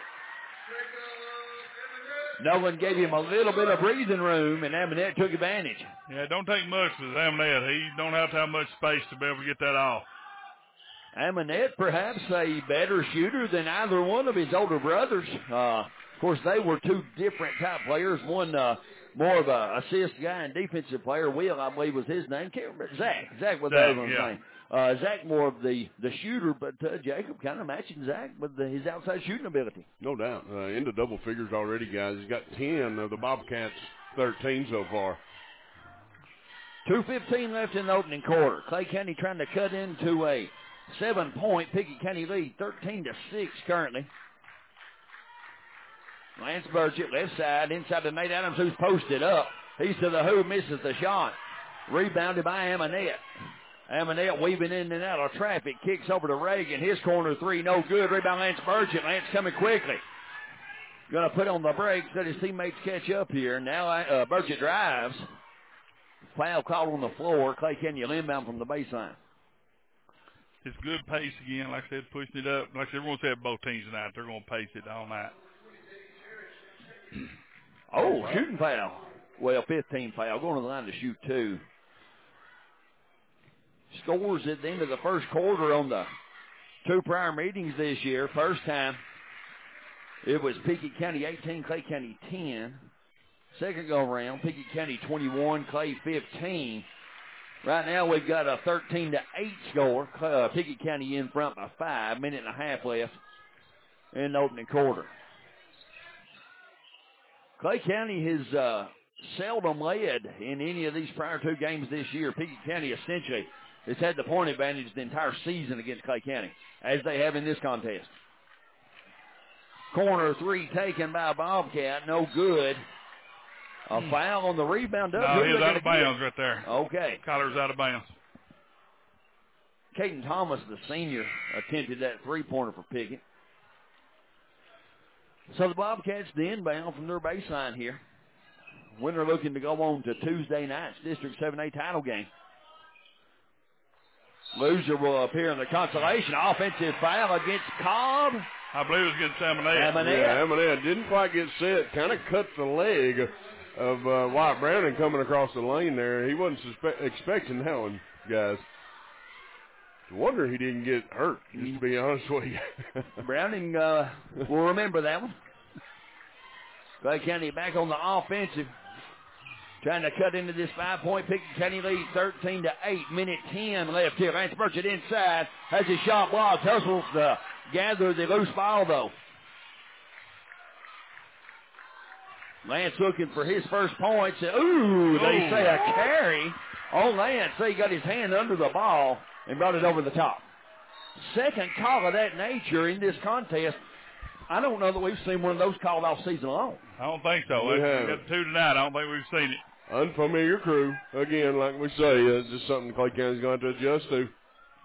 Nolan gave him a little bit of breathing room, and Amanette took advantage. Yeah, it don't take much with Amanette. He don't have to have much space to be able to get that off. Amanette perhaps a better shooter than either one of his older brothers. Uh, of course, they were two different type players. One uh, more of a assist guy and defensive player. Will, I believe, was his name. Can't remember. Zach. Zach was the other one's yeah. name. Uh, Zach more of the, the shooter, but uh, Jacob kind of matching Zach with the, his outside shooting ability. No doubt. Uh, into double figures already, guys. He's got ten of the Bobcats, thirteen so far. two fifteen left in the opening quarter. Clay County trying to cut into a seven-point Pickett County lead, thirteen to six currently. Lance Burgett, left side, inside to Nate Adams, who's posted up. He's to the hoop, misses the shot. Rebounded by Amanette. Amanette weaving in and out of traffic, kicks over to Reagan. His corner three, no good. Rebound, Lance Burgett. Lance coming quickly. Going to put on the brakes, let his teammates catch up here. Now uh, Burgett drives. Foul called on the floor. Clay County inbound from the baseline. It's good pace again, like I said, pushing it up. Like everyone said, both teams tonight, they're going to pace it all night. Oh, shooting foul. Well, fifteen foul. Going to the line to shoot two. Scores at the end of the first quarter on the two prior meetings this year. First time it was Pickett County eighteen, Clay County ten. Second go around, Pickett County twenty-one, Clay fifteen. Right now we've got a thirteen to eight score. Uh, Pickett County in front by five. Minute and a half left in the opening quarter. Clay County has uh, seldom led in any of these prior two games this year. Pickett County essentially has had the point advantage the entire season against Clay County, as they have in this contest. Corner three taken by Bobcat, no good. A foul on the rebound. Does No, he's out of bounds right there. Okay. Collar's out of bounds. Caden Thomas, the senior, attempted that three-pointer for Pickett. So the Bobcats, the inbound from their baseline here. Winner looking to go on to Tuesday night's District seven A title game. Loser will appear in the consolation. Offensive foul against Cobb. I believe it was against Amanette. Amanette. Yeah, Amanette didn't quite get set. Kind of cut the leg of uh, Wyatt Browning coming across the lane there. He wasn't suspe- expecting that one, guys. No wonder he didn't get hurt, just to be honest with you. Browning uh, will remember that one. Clay County back on the offensive. Trying to cut into this five-point Pickett County lead, thirteen to eight. Minute ten left here. Lance Burchett inside. Has his shot blocked. Hustles to gather the loose ball, though. Lance looking for his first points. Ooh, they say a carry on Lance. So he got his hand under the ball and brought it over the top. Second call of that nature in this contest. I don't know that we've seen one of those called all season long. I don't think so. We We have. got two tonight. I don't think we've seen it. unfamiliar crew. Again, like we say, it's just something Clay County's going to have to adjust to.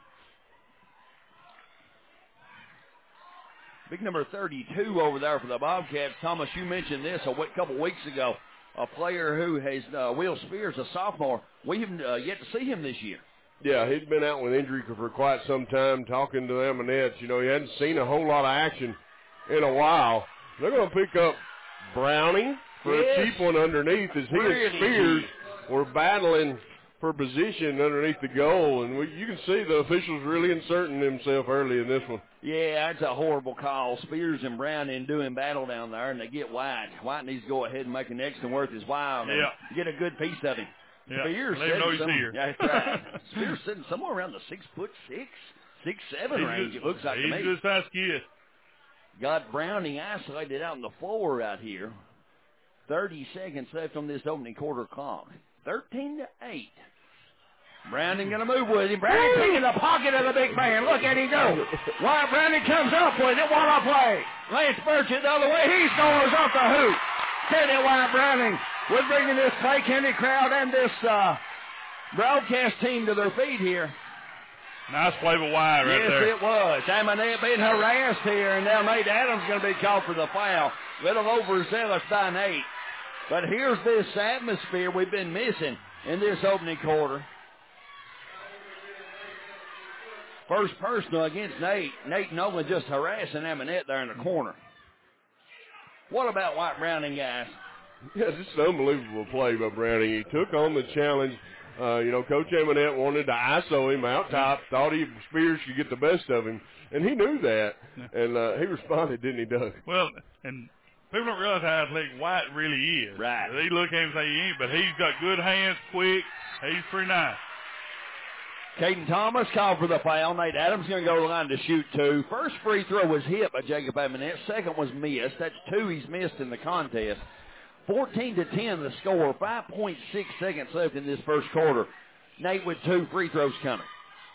Big number thirty-two over there for the Bobcats. Thomas, you mentioned this a couple weeks ago. A player who has, uh, Will Spears, a sophomore. We haven't uh, yet to see him this year. Yeah, he'd been out with injury for quite some time. Talking to the Eminettes, you know, he hadn't seen a whole lot of action in a while. They're going to pick up Browning for yes. a cheap one underneath as he Pretty and Spears cheap. were battling for position underneath the goal. And we, you can see the officials really inserting themselves early in this one. Yeah, that's a horrible call. Spears and Browning doing battle down there, and they get White. White needs to go ahead and make an extra worth his while and yeah. get a good piece of him. Yeah. Spears Let him know he's some, here. Yeah, that's right. Spears sitting somewhere around the six foot six, six seven he's range. Just, it looks like he's to me. He's just fast kid. Got Browning isolated out on the floor out here. Thirty seconds left on this opening quarter clock. Thirteen to eight. Browning going to move with him. Browning taking the pocket of the big man. Look at him go. Wyatt Browning comes up with it. What a play. Lance Burchett the other way. He scores off the hoop. Teddy Wyatt Browning was bringing this Clay County crowd and this uh, broadcast team to their feet here. Nice play by Wyatt right yes, there. Yes, it was. Amanette being harassed here, and now Nate Adams going to be called for the foul. Little overzealous by Nate. But here's this atmosphere we've been missing in this opening quarter. First personal against Nate. Nate Nolan just harassing Amanette there in the corner. What about White Browning, guys? Yeah, just an unbelievable play by Browning. He took on the challenge. Uh, you know, Coach Amanette wanted to I S O him out top, thought he Spears could get the best of him, and he knew that, and uh, he responded, didn't he, Doug? Well, and people don't realize how athletic White really is. Right. They look at him and say he ain't, but he's got good hands, quick. He's pretty nice. Caden Thomas called for the foul. Nate Adams going to go to the line to shoot two. First free throw was hit by Jacob Amanette. Second was missed. That's two he's missed in the contest. fourteen to ten the score. five point six seconds left in this first quarter. Nate with two free throws coming.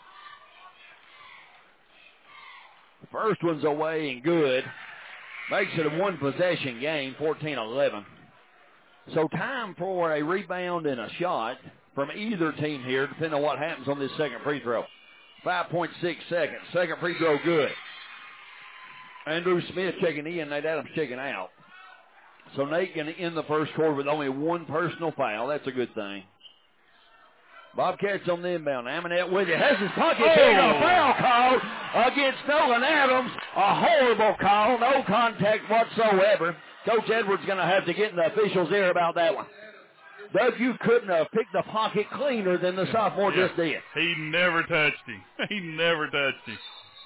The first one's away and good. Makes it a one-possession game, fourteen eleven. So time for a rebound and a shot from either team here, depending on what happens on this second free throw. five point six seconds. Second free throw good. Andrew Smith checking in, Nate Adams checking out. So Nate going to end the first quarter with only one personal foul. That's a good thing. Bobcats on the inbound. Amanette with it. Has his pocket. Oh. A foul call against Nolan Adams. A horrible call. No contact whatsoever. Coach Edwards going to have to get in the officials' ear about that one. Doug, you couldn't have picked the pocket cleaner than the sophomore yeah. just did. He never touched him. He never touched him.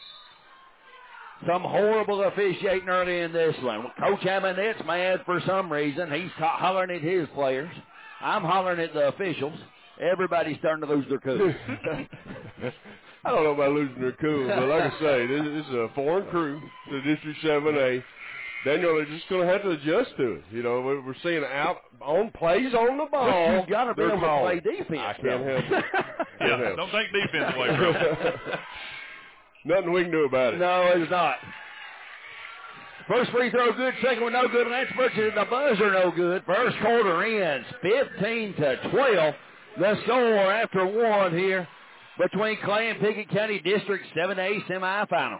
Some horrible officiating early in this one. Coach Amanette's mad for some reason. He's ta- hollering at his players. I'm hollering at the officials. Everybody's starting to lose their cool. I don't know about losing their cool, but like I say, this, this is a foreign crew to District seven A. Daniel, they're just going to have to adjust to it. You know, we're seeing out on plays on the ball. You've got to be able to play defense. I can't help it. Yeah, help. Don't take defense away from it. Nothing we can do about it. No, it's not. First free throw good, second one no good, and Lance Burchett at the buzzer no good. First quarter ends fifteen to twelve. The score after one here between Clay and Pickett County District seven A semifinal.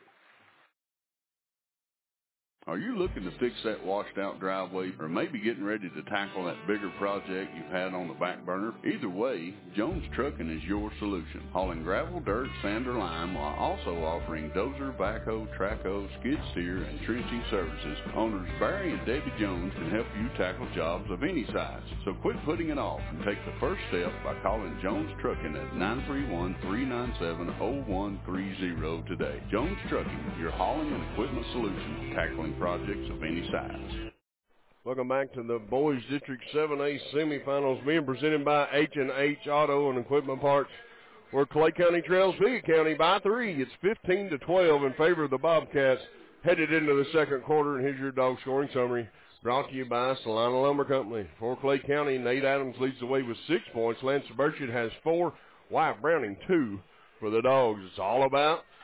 Are you looking to fix that washed-out driveway or maybe getting ready to tackle that bigger project you've had on the back burner? Either way, Jones Trucking is your solution. Hauling gravel, dirt, sand, or lime while also offering dozer, backhoe, trackhoe, skid steer, and trenching services. Owners Barry and Debbie Jones can help you tackle jobs of any size. So quit putting it off and take the first step by calling Jones Trucking at nine three one, three nine seven, zero one three zero today. Jones Trucking, your hauling and equipment solution, tackling projects of any size. Welcome back to the Boys District seven A semifinals being presented by H and H Auto and Equipment Parts, where Clay County trails Pickett County by three. It's fifteen to twelve in favor of the Bobcats headed into the second quarter. And here's your dog scoring summary brought to you by Salina Lumber Company. For Clay County, Nate Adams leads the way with six points. Lance Burchett has four. Wyatt Browning two for the Dogs. It's all about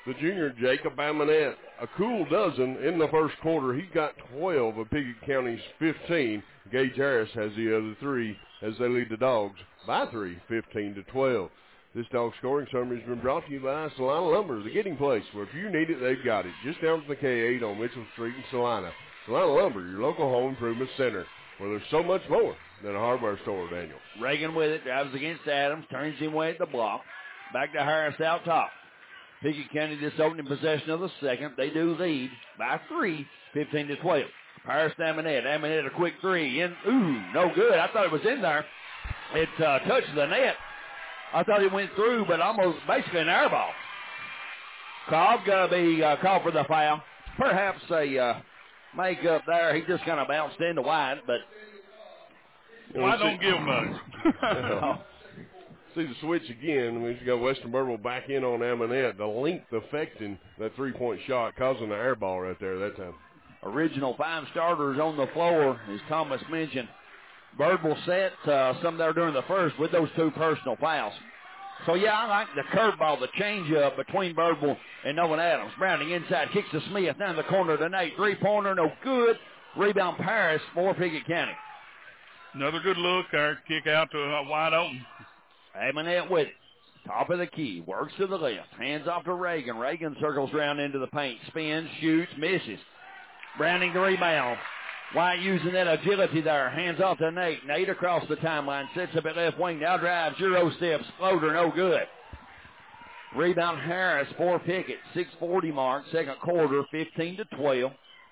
the junior Jacob Amonette. A cool dozen in the first quarter. He got twelve of Pickett County's fifteen. Gage Harris has the other three as they lead the Dogs by three, fifteen to twelve. This dog scoring summary has been brought to you by Salina Lumber, the getting place, where if you need it, they've got it. Just down from the K eight on Mitchell Street in Salina. Salina Lumber, your local home improvement center, where there's so much more than a hardware store, Daniel. Reagan with it, drives against Adams, turns him away at the block. Back to Harris out top. Pickett County this opening possession of the second. They do lead by three, fifteen to twelve. Harris to Amonette. Amonette a quick three. In, ooh, no good. I thought it was in there. It uh, touched the net. I thought it went through, but almost basically an air ball. Cobb going to be uh, called for the foul. Perhaps a uh, make-up there. He just kind of bounced into wide, but... Well, I don't give much. See the switch again. We've got Western Burwell back in on Amonette. The length affecting that three-point shot, causing the air ball right there that time. Original five starters on the floor, as Thomas mentioned. Birdwell set uh, some there during the first with those two personal fouls. So, yeah, I like the curveball, the change-up between Birdwell and Nolan Adams. Browning inside, kicks to Smith, down the corner to Nate. Three-pointer, no good. Rebound Paris for Pickett County. Another good look there, kick out to uh, wide open. Amonette with it. Top of the key, works to the left. Hands off to Reagan. Reagan circles around into the paint. Spins, shoots, misses. Browning the rebound. White using that agility there. Hands off to Nate. Nate across the timeline. Sets up at left wing. Now drives. Euro steps. Floater. No good. Rebound Harris for Pickett. six forty mark. Second quarter. fifteen to twelve.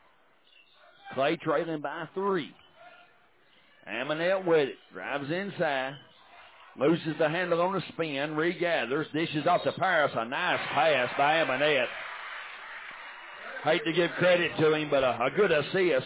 Clay trailing by three. Amonette with it. Drives inside. Loses the handle on the spin. Regathers. Dishes off to Paris. A nice pass by Amonette. Hate to give credit to him, but a, a good assist.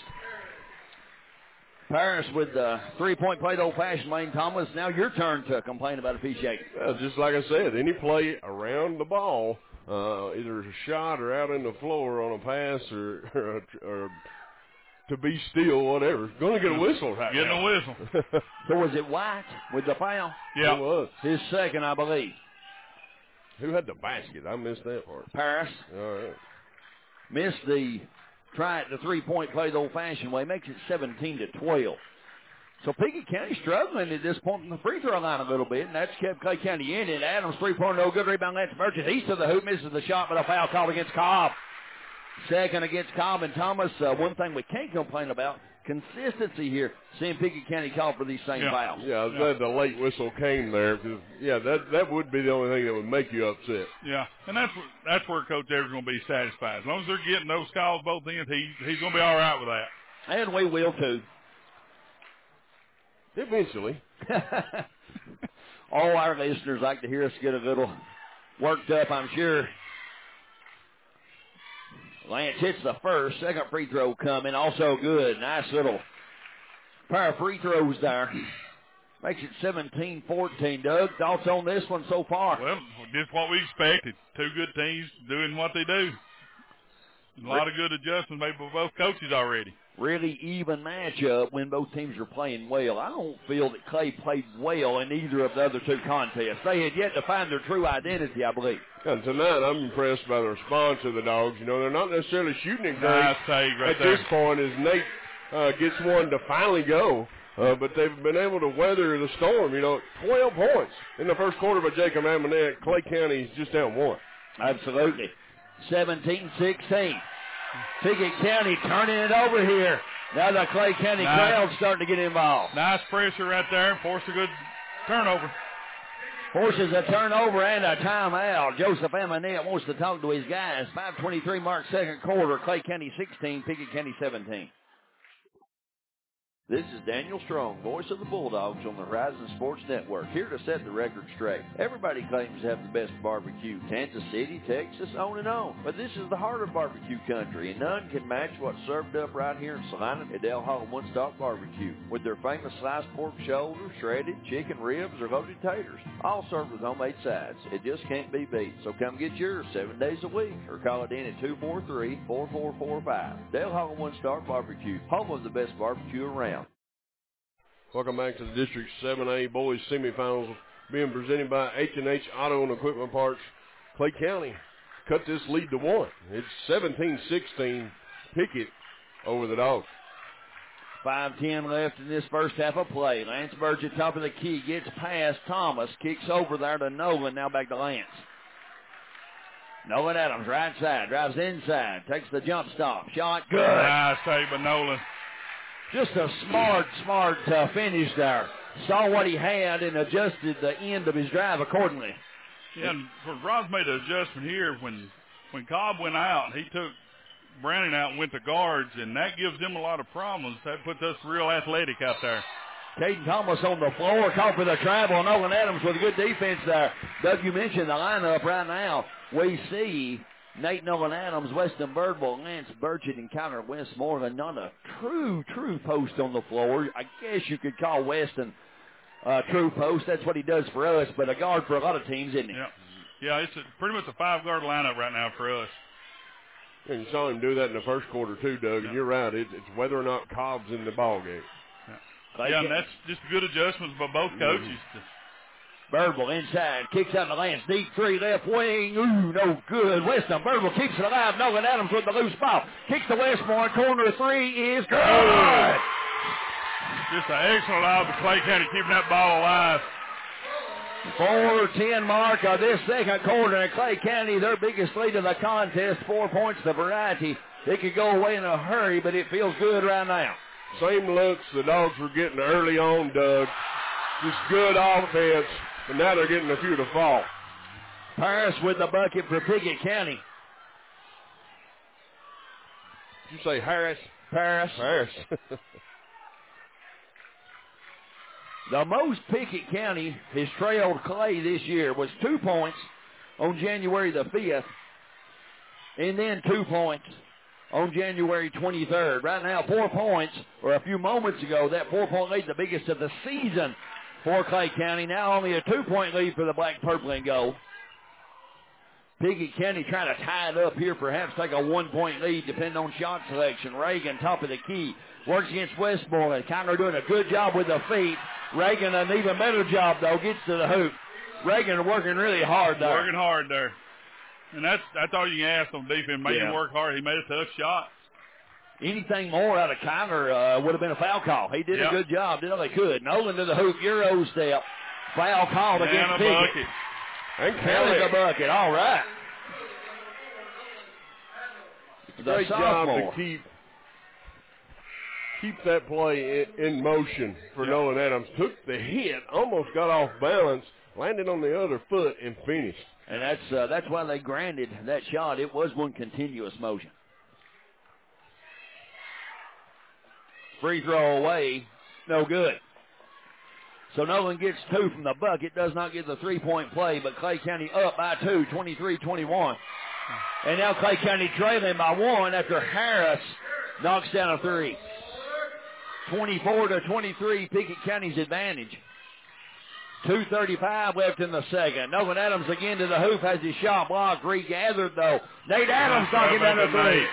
Paris with the three-point play the old-fashioned Wayne Thomas. Now your turn to complain about officiating. Well, just like I said, any play around the ball, uh, either a shot or out in the floor on a pass or, or, or to be still, whatever, going to get a whistle right Getting now. a whistle. So was it White with the foul? Yeah. It was. His second, I believe. Who had the basket? I missed that part. Paris. All right. Missed the try it the three-point play the old-fashioned way. Makes it seventeen to twelve. So Pickett County struggling at this point from the free throw line a little bit, and that's kept Clay County in it. Adams three-pointer, no good. Rebound Lance Merchant. East of the hoop, misses the shot, but a foul called against Cobb. Second against Cobb and Thomas. Uh, one thing we can't complain about, consistency here. Seeing Pickett County call for these same yeah. fouls. Yeah, I'm glad the late whistle came there because, yeah, that that would be the only thing that would make you upset. Yeah, and that's that's where Coach Everett's going to be satisfied. As long as they're getting those calls both ends, he, he's going to be all right with that. And we will, too. Eventually. All our listeners like to hear us get a little worked up, I'm sure. Lance hits the first. Second free throw coming. Also good. Nice little pair of free throws there. Makes it seventeen fourteen. Doug, thoughts on this one so far? Well, just what we expected. Two good teams doing what they do. A lot of good adjustments made by both coaches already. Really even matchup when both teams are playing well. I don't feel that Clay played well in either of the other two contests. They had yet to find their true identity, I believe. And tonight, I'm impressed by the response of the Dogs. You know, they're not necessarily shooting it great Nice save right at there. this point as Nate uh, gets one to finally go. Uh, but they've been able to weather the storm. You know, twelve points in the first quarter by Jacob Amonette. Clay County's just down one. Absolutely. seventeen sixteen. Pickett County turning it over here. Now the Clay County nice. crowd starting to get involved. Nice pressure right there. Force a good turnover. Forces a turnover and a timeout. Joseph Amonette wants to talk to his guys. five twenty-three mark second quarter. Clay County sixteen, Pickett County seventeen. This is Daniel Strong, voice of the Bulldogs on the Horizon Sports Network, here to set the record straight. Everybody claims to have the best barbecue. Kansas City, Texas, on and on. But this is the heart of barbecue country, and none can match what's served up right here in Salina at Dale Hall One Stop Barbecue. With their famous sliced pork shoulder, shredded chicken ribs, or loaded taters. All served with homemade sides. It just can't be beat. So come get yours seven days a week, or call it in at two four three, four four four five. Dale Hall One Star Barbecue, home of the best barbecue around. Welcome back to the District seven A Boys semifinals being presented by H and H Auto and Equipment Parts. Clay County cut this lead to one. It's seventeen sixteen Pickett over the Dogs. five ten left in this first half of play. Lance Burgett, top of the key, gets past Thomas, kicks over there to Nolan, now back to Lance. Nolan Adams, right side, drives inside, takes the jump stop, shot, good. Nice save by Nolan. Just a smart, smart uh, finish there. Saw what he had and adjusted the end of his drive accordingly. Yeah, and Rob's made an adjustment here. When when Cobb went out, he took Browning out and went to guards, and that gives him a lot of problems. That puts us real athletic out there. Caden Thomas on the floor, caught for the travel. Nolan Adams with a good defense there. Doug, you mentioned the lineup right now. We see Nate Nolan Adams, Weston Birdwell, Lance Burgett, and Kyler Westmoreland. Not a true, true post on the floor. I guess you could call Weston a true post. That's what he does for us, but a guard for a lot of teams, isn't he? Yeah, yeah, it's a, pretty much a five-guard lineup right now for us. And you saw him do that in the first quarter, too, Doug. Yeah. And you're right. It, it's whether or not Cobb's in the ballgame. Yeah, yeah, and that's just good adjustments by both coaches. Mm-hmm. Birdwell inside, kicks out to Lance, deep three, left wing, ooh, no good. Weston Birdwell keeps it alive. Nolan Adams with the loose ball. Kicks to Westmore, corner three is good. Just an excellent job of Clay County keeping that ball alive. four ten mark of this second quarter, and Clay County, their biggest lead of the contest, four points to variety. It could go away in a hurry, but it feels good right now. Same looks the Dogs were getting early on, Doug. Just good offense, but now they're getting a few to fall. Paris with the bucket for Pickett County. Did you say Harris? Paris. Harris. The most Pickett County has trailed Clay this year was two points on January the fifth, and then two points on January twenty-third. Right now, four points, or a few moments ago, that four-point lead, the biggest of the season for Clay County. Now only a two-point lead for the Black, Purple, and Gold. Pickett County trying to tie it up here, perhaps take a one-point lead, depending on shot selection. Reagan, top of the key, works against Westmoreland. Conner doing a good job with the feet. Reagan, an even better job, though, gets to the hoop. Reagan working really hard there. Working hard there. And that's that's all you can ask on defense. Make Yeah. him work hard. He made a tough shot. Anything more out of Conner uh, would have been a foul call. He did Yep. a good job. Did all they could. Nolan to the hoop, Euro step. Foul called And against a Pickett. bucket. And Kelly Kelly. the bucket. All right. The Great sophomore. job to keep keep that play in, in motion for Yep. Nolan Adams. Took the hit, almost got off balance, landed on the other foot, and finished. And that's uh, that's why they granted that shot. It was one continuous motion. Free throw away, no good. So Nolan gets two from the bucket, does not get the three-point play, but Clay County up by two, twenty-three twenty-one. And now Clay County trailing by one after Harris knocks down a three. twenty-four to twenty-three, Pickett County's advantage. two thirty-five left in the second. Nolan Adams again to the hoop, has his shot blocked, regathered though. Nate Adams knocking down a three.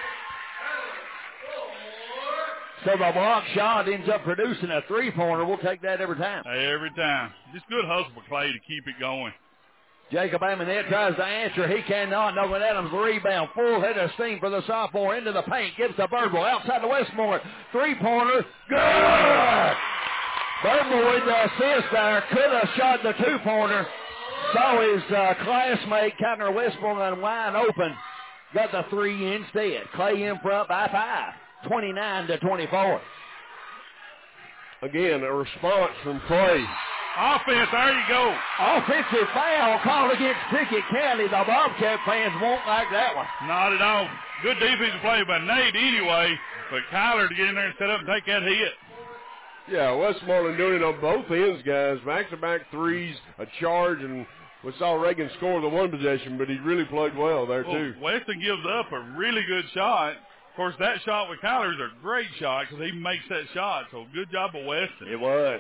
So the block shot ends up producing a three-pointer. We'll take that every time. Hey, every time. Just good hustle for Clay to keep it going. Jacob Amonette tries to answer. He cannot. Nolan Adams rebound. Full head of steam for the sophomore into the paint. Gives to Birdwell outside the Westmore. Three-pointer. Good! Birdwell with the assist there. Could have shot the two-pointer. Saw his uh, classmate, Conner Westmoreland, wide open. Got the three instead. Clay in front by five. twenty-nine to twenty-four. Again, a response from Clay. Offense, there you go. Offensive foul called against Pickett County. The Bobcat fans won't like that one. Not at all. Good defensive play by Nate anyway, but Kyler to get in there and set up and take that hit. Yeah, Westmoreland doing it on both ends, guys. Back-to-back threes, a charge, and we saw Reagan score the one possession, but he really played well there, Well, too. Weston gives up a really good shot. Of course, that shot with Kyler is a great shot because he makes that shot. So good job of Weston. It was.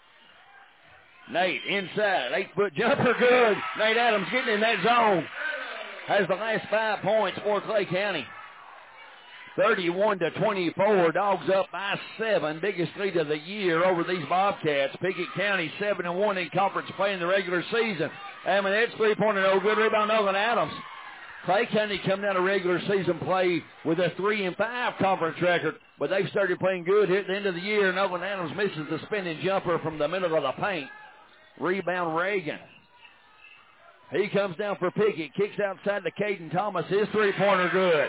Nate inside, eight-foot jumper, good. Nate Adams getting in that zone. Has the last five points for Clay County. thirty-one to twenty-four. Dogs up by seven. Biggest lead of the year over these Bobcats. Pickett County seven and one in conference play in the regular season. Amonette's three-pointer, no good. Rebound, Nolan Adams. Clay County coming out of regular season play with a three and five conference record, but they've started playing good here at the end of the year. And Owen Adams misses the spinning jumper from the middle of the paint. Rebound Reagan. He comes down for Pickett, kicks outside to Caden Thomas. His three-pointer good.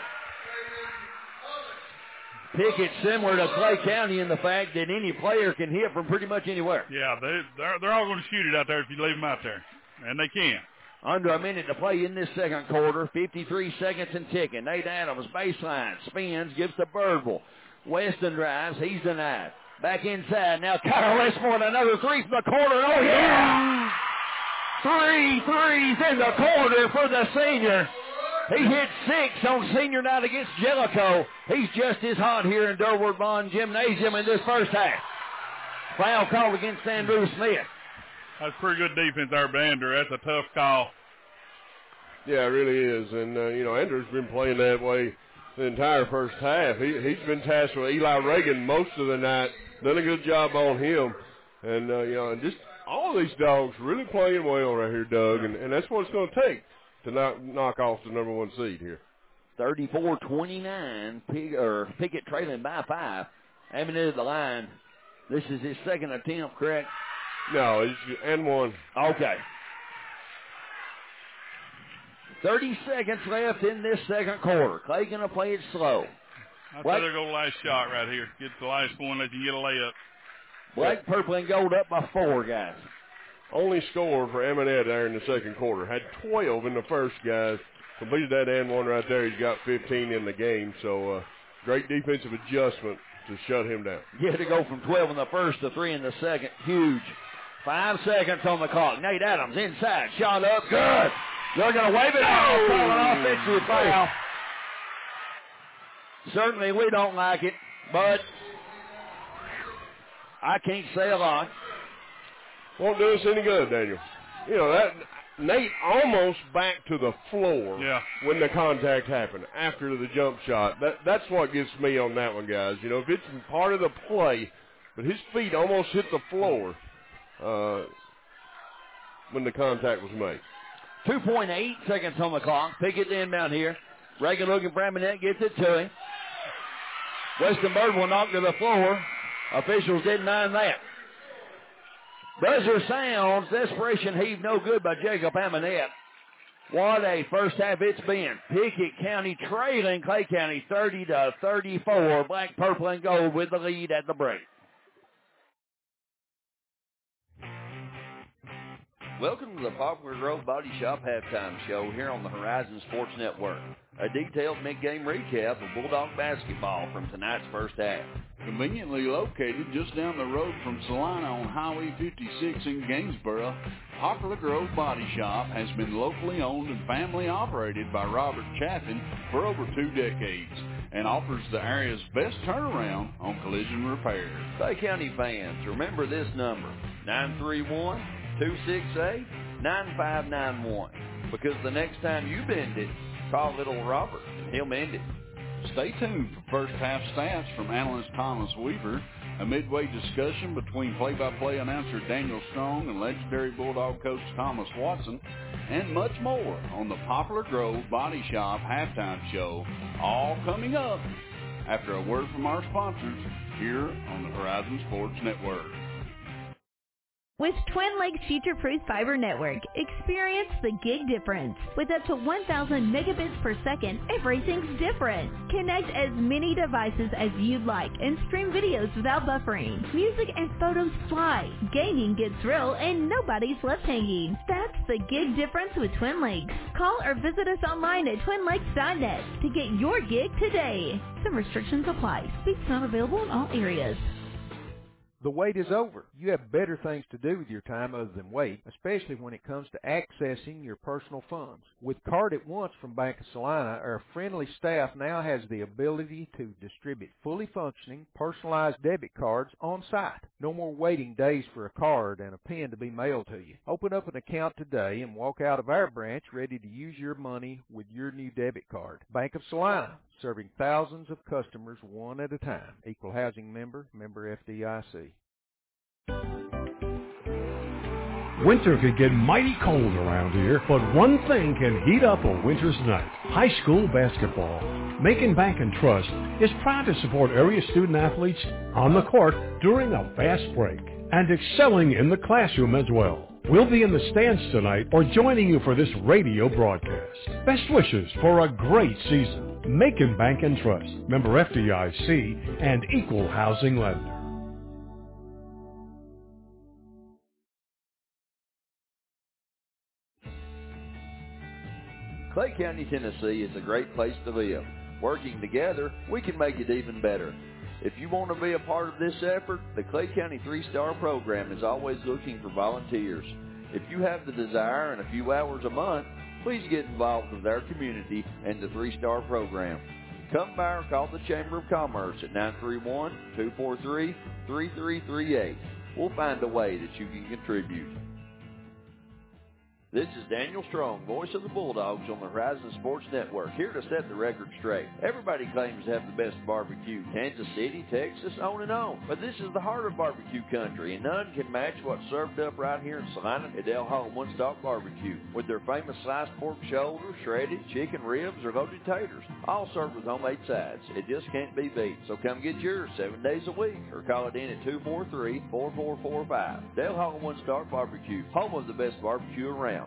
Pickett similar to Clay County in the fact that any player can hit from pretty much anywhere. Yeah, they, they're, they're all going to shoot it out there if you leave them out there, and they can. Under a minute to play in this second quarter, fifty-three seconds and ticking. Nate Adams, baseline, spins, gives to Birdwell. Weston drives, he's denied. Back inside, now Kyle Westmore, another three from the corner. Oh, yeah! Three threes in the corner for the senior. He hit six on senior night against Jellicoe. He's just as hot here in Durward Bond Gymnasium in this first half. Foul call against Andrew Smith. That's pretty good defense there, Bander. That's a tough call. Yeah, it really is. And, uh, you know, Andrew's been playing that way the entire first half. He, he's been tasked with Eli Reagan most of the night. Done a good job on him. And, uh, you know, and just all these dogs really playing well right here, Doug. And, and that's what it's going to take to knock, knock off the number one seed here. thirty-four twenty-nine, Pig, or Pickett trailing by five. Having into the line. This is his second attempt, correct? No, it's and one. Okay. thirty seconds left in this second quarter. Clay going to play it slow. I'd say they're going to last shot right here. Get the last one, let you get a layup. Black, purple, and gold up by four, guys. Only score for Eminette there in the second quarter. Had twelve in the first, guys. Completed that and one right there. He's got fifteen in the game. So uh, great defensive adjustment to shut him down. Yeah, to go from twelve in the first to three in the second. Huge. Five seconds on the clock. Nate Adams inside. Shot up. Good. They're going to wave it off. Call an offensive foul. Certainly we don't like it, but I can't say a lot. Won't do us any good, Daniel. You know, that Nate almost back to the floor yeah. when the contact happened after the jump shot. That That's what gets me on that one, guys. You know, if it's part of the play, but his feet almost hit the floor uh, when the contact was made. two point eight seconds on the clock. Pickett the inbound here. Reagan looking for Braminette, gets it to him. Weston Bird will knock to the floor. Officials didn't mind that. Buzzer sounds. Desperation heave no good by Jacob Amonette. What a first half it's been. Pickett County trailing Clay County thirty to thirty-four. Black, purple, and gold with the lead at the break. Welcome to the Poplar Grove Body Shop Halftime Show here on the Horizon Sports Network. A detailed mid-game recap of Bulldog basketball from tonight's first half. Conveniently located just down the road from Salina on Highway fifty-six in Gainesboro, Poplar Grove Body Shop has been locally owned and family operated by Robert Chaffin for over two decades and offers the area's best turnaround on collision repairs. Clay County fans, remember this number, nine three one, two six eight, nine five nine one, because the next time you bend it, call little Robert and he'll mend it. Stay tuned for first half stats from analyst Thomas Weaver, a midway discussion between play-by-play announcer Daniel Strong and legendary Bulldog coach Thomas Watson, and much more on the Poplar Grove Body Shop Halftime Show, all coming up after a word from our sponsors here on the Horizon Sports Network. With Twin Lakes Future-Proof Fiber Network, experience the gig difference. With up to one thousand megabits per second, everything's different. Connect as many devices as you'd like and stream videos without buffering. Music and photos fly. Gaming gets real and nobody's left hanging. That's the gig difference with Twin Lakes. Call or visit us online at twin lakes dot net to get your gig today. Some restrictions apply. Speeds not available in all areas. The wait is over. You have better things to do with your time other than wait, especially when it comes to accessing your personal funds. With Card at Once from Bank of Salina, our friendly staff now has the ability to distribute fully functioning, personalized debit cards on site. No more waiting days for a card and a pen to be mailed to you. Open up an account today and walk out of our branch ready to use your money with your new debit card. Bank of Salina, serving thousands of customers one at a time. Equal housing member, member F D I C. Winter can get mighty cold around here, but one thing can heat up a winter's night. High school basketball. Macon Bank and Trust is proud to support area student athletes on the court during a fast break and excelling in the classroom as well. We'll be in the stands tonight or joining you for this radio broadcast. Best wishes for a great season. Macon Bank and Trust, member F D I C and equal housing lender. Clay County, Tennessee is a great place to live. Working together, we can make it even better. If you want to be a part of this effort, the Clay County three-star program is always looking for volunteers. If you have the desire and a few hours a month, please get involved with our community and the three-star program. Come by or call the Chamber of Commerce at nine three one, two four three, three three three eight. We'll find a way that you can contribute. This is Daniel Strong, voice of the Bulldogs on the Horizon Sports Network, here to set the record straight. Everybody claims to have the best barbecue, Kansas City, Texas, on and on. But this is the heart of barbecue country, and none can match what's served up right here in Salina at Del Home One Stop Barbecue, with their famous sliced pork shoulder, shredded chicken ribs, or loaded taters, all served with homemade sides. It just can't be beat. So come get yours seven days a week, or call it in at two four three, four four four five. Del Home One Stop Barbecue, home of the best barbecue around.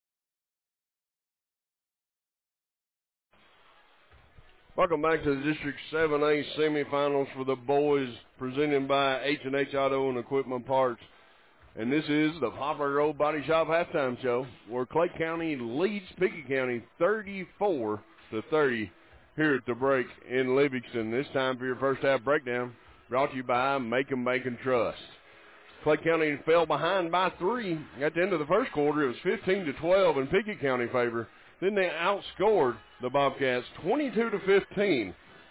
Welcome back to the District seven A semifinals for the boys, presented by H and H Auto and Equipment Parts. And this is the Poplar Grove Body Shop halftime show, where Clay County leads Pickett County thirty-four to thirty here at the break in Livingston. This time for your first half breakdown, brought to you by Macon Bank and Trust. Clay County fell behind by three at the end of the first quarter. It was fifteen to twelve in Pickett County favor. Then they outscored the Bobcats twenty-two to fifteen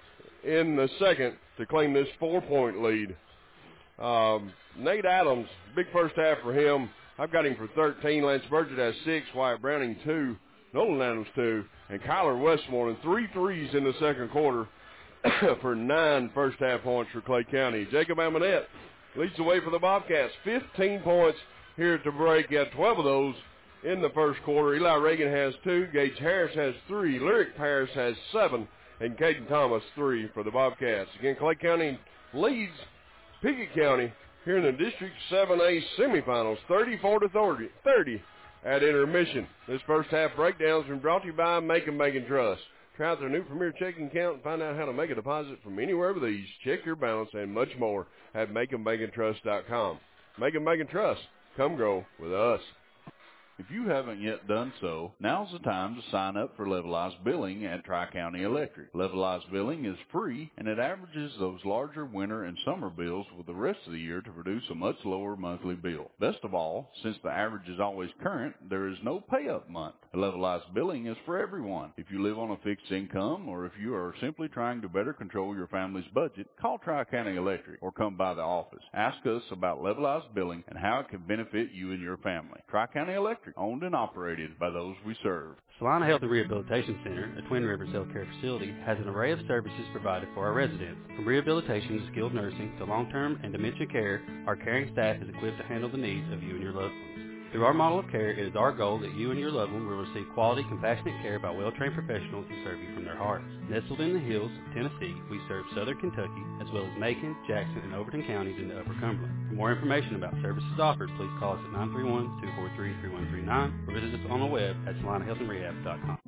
in the second to claim this four-point lead. Um, Nate Adams, big first half for him. I've got him for thirteen. Lance Burgett has six. Wyatt Browning, two. Nolan Adams, two. And Kyler Westmoreland, three threes in the second quarter for nine first-half points for Clay County. Jacob Amonette leads the way for the Bobcats. fifteen points here at the break. He had twelve of those in the first quarter. Eli Reagan has two. Gage Harris has three. Lyric Paris has seven. And Caden Thomas, three for the Bobcats. Again, Clay County leads Pickett County here in the District seven A semifinals, thirty-four to thirty at intermission. This first half breakdown has been brought to you by Macon Bank and Trust. Try out their new Premier checking account and find out how to make a deposit from anywhere with ease. Check your balance and much more at macon bank and trust dot com. Macon Bank and Trust. Come grow with us. If you haven't yet done so, now's the time to sign up for Levelized Billing at Tri-County Electric. Levelized Billing is free, and it averages those larger winter and summer bills with the rest of the year to produce a much lower monthly bill. Best of all, since the average is always current, there is no pay-up month. Levelized Billing is for everyone. If you live on a fixed income, or if you are simply trying to better control your family's budget, call Tri-County Electric or come by the office. Ask us about Levelized Billing and how it can benefit you and your family. Tri-County Electric, owned and operated by those we serve. Salina Health and Rehabilitation Center, a Twin Rivers Health Care facility, has an array of services provided for our residents. From rehabilitation to skilled nursing to long-term and dementia care, our caring staff is equipped to handle the needs of you and your loved ones. Through our model of care, it is our goal that you and your loved one will receive quality, compassionate care by well-trained professionals who serve you from their hearts. Nestled in the hills of Tennessee, we serve southern Kentucky, as well as Macon, Jackson, and Overton counties into Upper Cumberland. For more information about services offered, please call us at nine three one, two four three, three one three nine or visit us on the web at salina health and rehab dot com.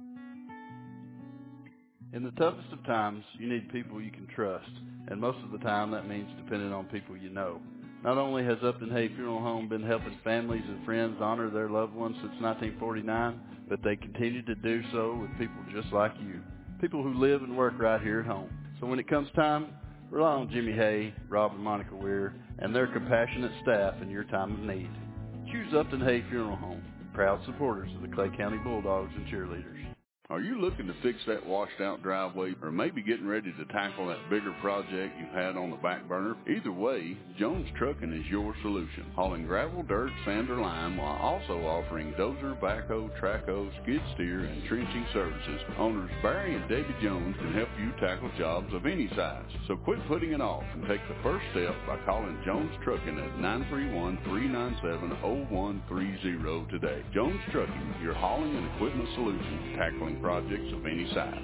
In the toughest of times, you need people you can trust, and most of the time that means depending on people you know. Not only has Upton Hay Funeral Home been helping families and friends honor their loved ones since nineteen forty-nine, but they continue to do so with people just like you, people who live and work right here at home. So when it comes time, rely on Jimmy Hay, Rob and Monica Weir, and their compassionate staff in your time of need. Choose Upton Hay Funeral Home, proud supporters of the Clay County Bulldogs and Cheerleaders. Are you looking to fix that washed-out driveway or maybe getting ready to tackle that bigger project you've had on the back burner? Either way, Jones Trucking is your solution. Hauling gravel, dirt, sand, or lime while also offering dozer, backhoe, trackhoe, skid steer, and trenching services. Owners Barry and Debbie Jones can help you tackle jobs of any size. So quit putting it off and take the first step by calling Jones Trucking at nine three one, three nine seven, zero one three zero today. Jones Trucking, your hauling and equipment solution, tackling projects of any size.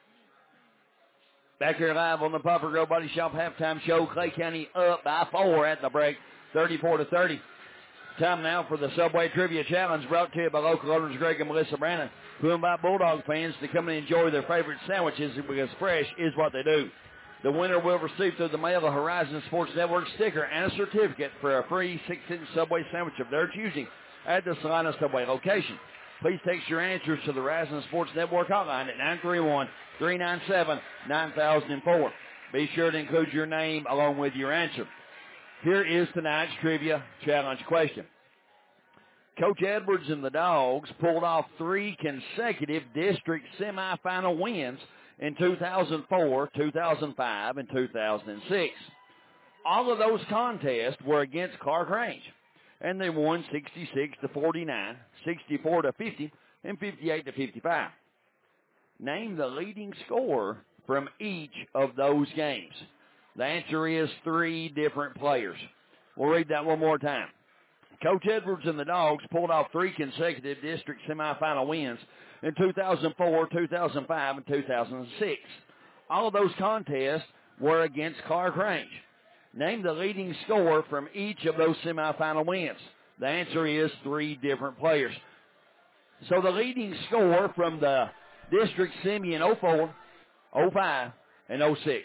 Back here live on the Puffer Grill Body Shop halftime show. Clay County up by four at the break, thirty-four to thirty. Time now for the Subway Trivia Challenge, brought to you by local owners Greg and Melissa Brandon, who invite Bulldog fans to come and enjoy their favorite sandwiches because fresh is what they do. The winner will receive through the mail a Horizon Sports Network sticker and a certificate for a free six-inch Subway sandwich of their choosing at the Salina Subway location. Please text your answers to the Horizon Sports Network hotline at nine three one, three nine seven, nine thousand four. Be sure to include your name along with your answer. Here is tonight's Trivia Challenge question. Coach Edwards and the Dogs pulled off three consecutive district semifinal wins in two thousand four, two thousand five, and two thousand six. All of those contests were against Clark Range, and they won sixty-six to forty-nine, sixty-four to fifty, and fifty-eight to fifty-five. Name the leading scorer from each of those games. The answer is three different players. We'll read that one more time. Coach Edwards and the Dogs pulled off three consecutive district semifinal wins in two thousand four, two thousand five, and two thousand six. All of those contests were against Clark Range. Name the leading scorer from each of those semifinal wins. The answer is three different players. So the leading scorer from the district semi in oh four, oh five, and oh six.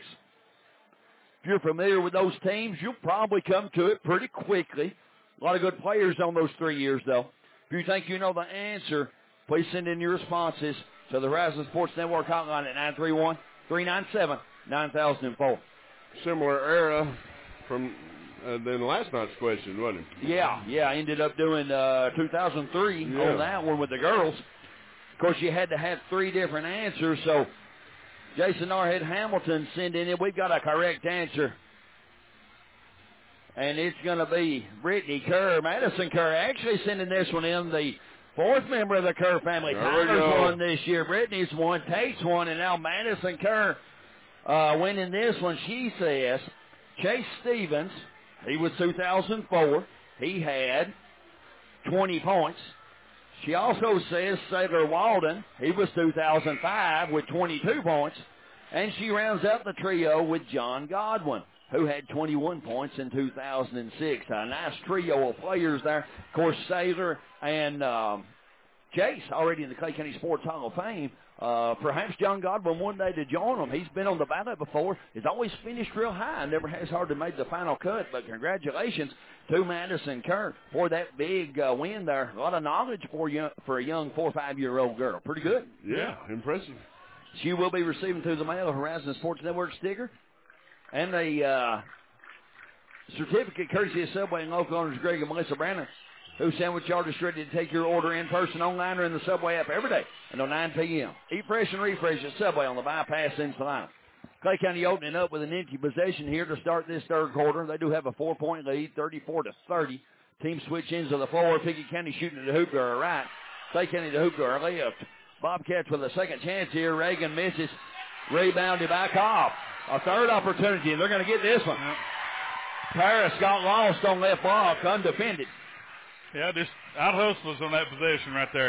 If you're familiar with those teams, you'll probably come to it pretty quickly. A lot of good players on those three years, though. If you think you know the answer, please send in your responses to the Horizon Sports Network hotline at nine three one, three nine seven, nine thousand four. Similar era from uh, than last night's question, wasn't it? Yeah, yeah. I ended up doing uh, two thousand three yeah. on that one with the girls. Of course, you had to have three different answers, so Jason Arhead Hamilton sent in it. We've got a correct answer. And it's going to be Brittany Kerr, Madison Kerr, actually sending this one in. The fourth member of the Kerr family. Tyler's won this year. Brittany's won. Tate's won. And now Madison Kerr uh, winning this one. She says Chase Stevens, he was two thousand four. He had twenty points. She also says Sailor Walden, he was two thousand five with twenty-two points. And she rounds out the trio with John Godwin, who had twenty-one points in two thousand six. A nice trio of players there. Of course, Sailor and um, Chase already in the Clay County Sports Hall of Fame. Uh, perhaps John Godwin one day to join them. He's been on the ballot before. He's always finished real high. Never has hardly made the final cut, but congratulations to Madison Kerr for that big uh, win there. A lot of knowledge for, you, for a young four or five-year-old girl. Pretty good. Yeah, impressive. She will be receiving through the mail a Horizon Sports Network sticker and a uh, certificate courtesy of Subway and local owners Greg and Melissa Brandon, whose sandwich yard is ready to take your order in person, online, or in the Subway app every day until nine p.m. Eat fresh and refresh at Subway on the bypass in Salina. Clay County opening up with an empty possession here to start this third quarter. They do have a four-point lead, thirty-four to thirty. Team switch ends of the floor. Pickett County shooting to the hoop to our right. Clay County to hoop to our left. Bobcats with a second chance here. Reagan misses. Rebounded by Cobb. A third opportunity, and they're going to get this one. Paris got lost on left block, undefended. Yeah, just out-hustle us on that possession right there.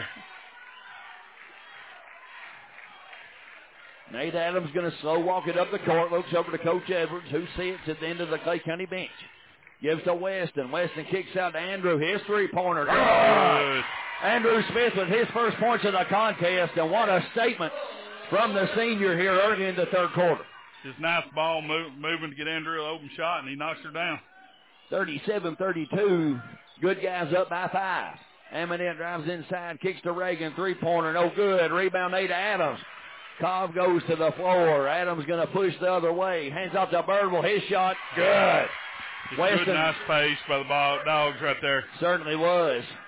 Nate Adams going to slow walk it up the court. Looks over to Coach Edwards, who sits at the end of the Clay County bench. Gives to Weston. Weston kicks out to Andrew. His three-pointer. Good. Andrew Smith with his first points of the contest, and what a statement from the senior here early in the third quarter. Just nice ball move, moving to get Andrew an open shot, and he knocks her down. thirty-seven thirty-two. Good guys up by five. Amadant drives inside, kicks to Reagan. Three-pointer, no good. Rebound, Nate Adams. Cobb goes to the floor. Adams going to push the other way. Hands off to Birdwell. His shot, good. Weston, good, nice pace by the ball, Dogs right there. Certainly was.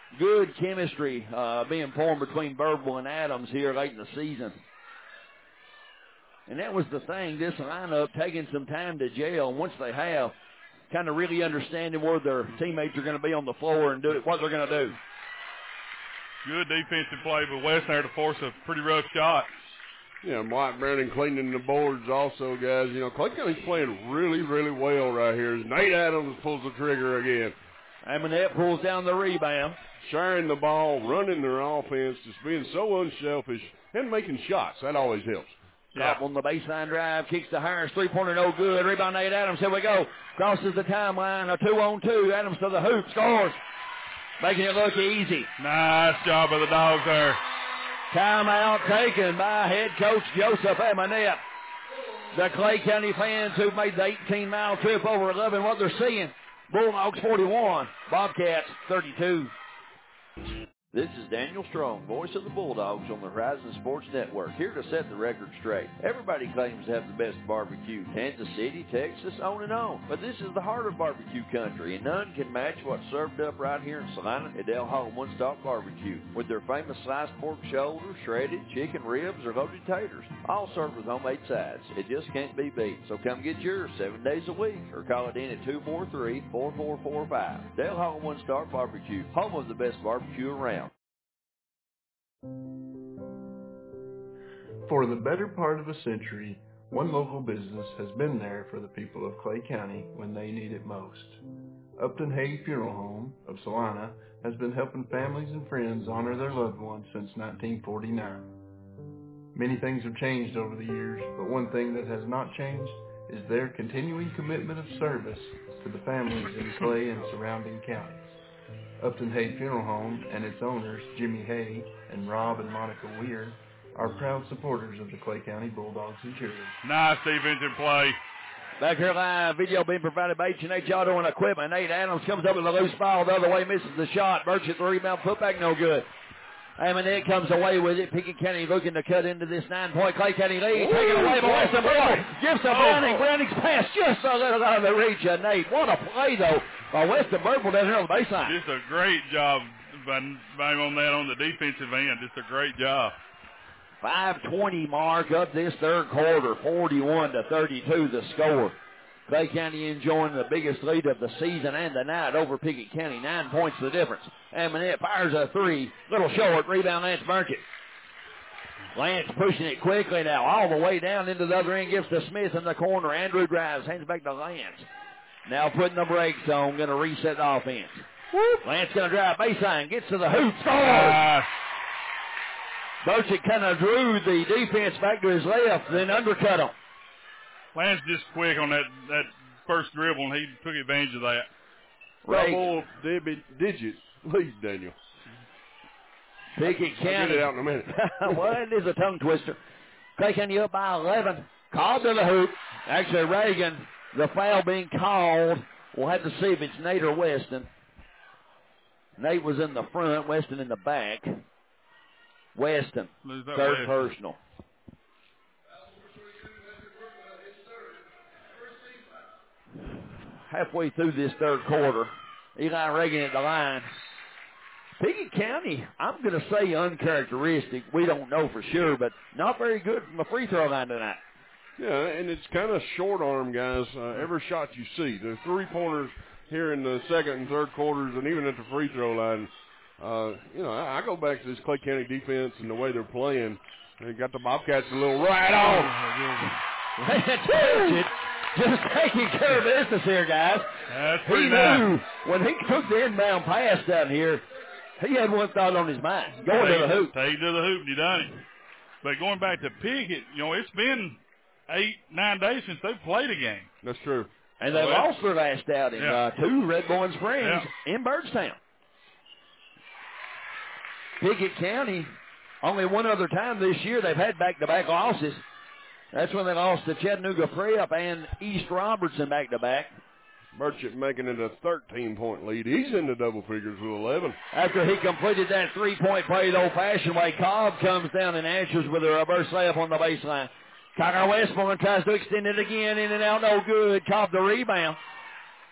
good chemistry uh, being formed between Birdwell and Adams here late in the season. And that was the thing, this lineup taking some time to gel. Once they have, kind of really understanding where their teammates are going to be on the floor and do it, what they're going to do. Good defensive play by West there to force a pretty rough shot. Yeah, Mike Brandon cleaning the boards also, guys. You know, Clay County's playing really, really well right here. Nate Adams pulls the trigger again. Amonette pulls down the rebound. Sharing the ball, running their offense, just being so unselfish and making shots. That always helps. Yeah. Up on the baseline drive, kicks to Harris, three-pointer no good. Rebound Nate Adams, here we go. Crosses the timeline, a two-on-two. Adams to the hoop, scores. Making it look easy. Nice job of the Dogs there. Timeout taken by head coach Joseph Amonette. The Clay County fans who've made the eighteen-mile trip over loving what they're seeing. Bulldogs forty-one, Bobcats thirty-two. This is Daniel Strong, voice of the Bulldogs on the Horizon Sports Network, here to set the record straight. Everybody claims to have the best barbecue. Kansas City, Texas, on and on. But this is the heart of barbecue country, and none can match what's served up right here in Salina at Del Hall One Stop Barbecue. With their famous sliced pork shoulder, shredded chicken ribs, or loaded taters, all served with homemade sides. It just can't be beat. So come get yours seven days a week, or call it in at two four three, four four four five. Del Hall One Stop Barbecue, home of the best barbecue around. For the better part of a century, one local business has been there for the people of Clay County when they need it most. Upton Hague Funeral Home of Salina has been helping families and friends honor their loved ones since nineteen forty-nine. Many things have changed over the years, but one thing that has not changed is their continuing commitment of service to the families in Clay and surrounding counties. Upton Hague Funeral Home and its owners, Jimmy Hay and Rob and Monica Weir, are proud supporters of the Clay County Bulldogs and Cheerleaders. Nice defensive play. Back here live, video being provided by H and H Auto and Equipment. Nate Adams comes up with a loose ball the other way, misses the shot. Burchett, the rebound, putback, no good. Amonette comes away with it. Pickett County looking to cut into this nine-point Clay County lead. Ooh, taken away by Weston Burchett. Gives to Browning. Browning's pass just a little out of the reach of Nate. What a play, though, by Weston Burchett down here on the baseline. Just a great job by, by on that on the defensive end. Just a great job. five twenty mark up this third quarter, forty-one to thirty-two the score. Clay County enjoying the biggest lead of the season and the night over Pickett County. Nine points the difference. Amonette fires a three. Little short. Rebound, Lance Burchett. Lance pushing it quickly now all the way down into the other end. Gives to Smith in the corner. Andrew drives. Hands back to Lance. Now putting the brakes on. Going to reset the offense. Whoop. Lance going to drive baseline. Gets to the hoop. Scores! Burchett kind of drew the defense back to his left, then undercut him. Lance just quick on that, that first dribble, and he took advantage of that. Double digit lead, Daniel. Pickett County. I'll get it out in a minute. Well, it is a tongue twister. Clay County up by eleven. Called to the hoop. Actually, Reagan, the foul being called. We'll have to see if it's Nate or Weston. Nate was in the front, Weston in the back. Weston, third Weston. personal. Halfway through this third quarter, Eli Reagan at the line. Pickett County, I'm going to say uncharacteristic. We don't know for sure, but not very good from the free throw line tonight. Yeah, and it's kind of short arm, guys. Uh, every shot you see. The three-pointers here in the second and third quarters and even at the free throw line. Uh, you know, I, I go back to this Clay County defense and the way they're playing. They got the Bobcats a little right on. Just taking care of business here, guys. That's he pretty knew nice. when he took the inbound pass down here, he had one thought on his mind, going take, to the hoop. Take to the hoop, and you done it. But going back to Pickett, you know, it's been eight, nine days since they've played a game. That's true. And they well, lost their last outing yeah. uh, to Red Bowling Springs yeah. in Byrdstown. Pickett County, only one other time this year they've had back-to-back losses. That's when they lost to Chattanooga Prep and East Robertson back-to-back. Burchett making it a thirteen-point lead. He's into double figures with eleven. After he completed that three-point play the old-fashioned way, Cobb comes down and answers with a reverse layup on the baseline. Connor Westmoreland tries to extend it again, in and out, no good. Cobb the rebound.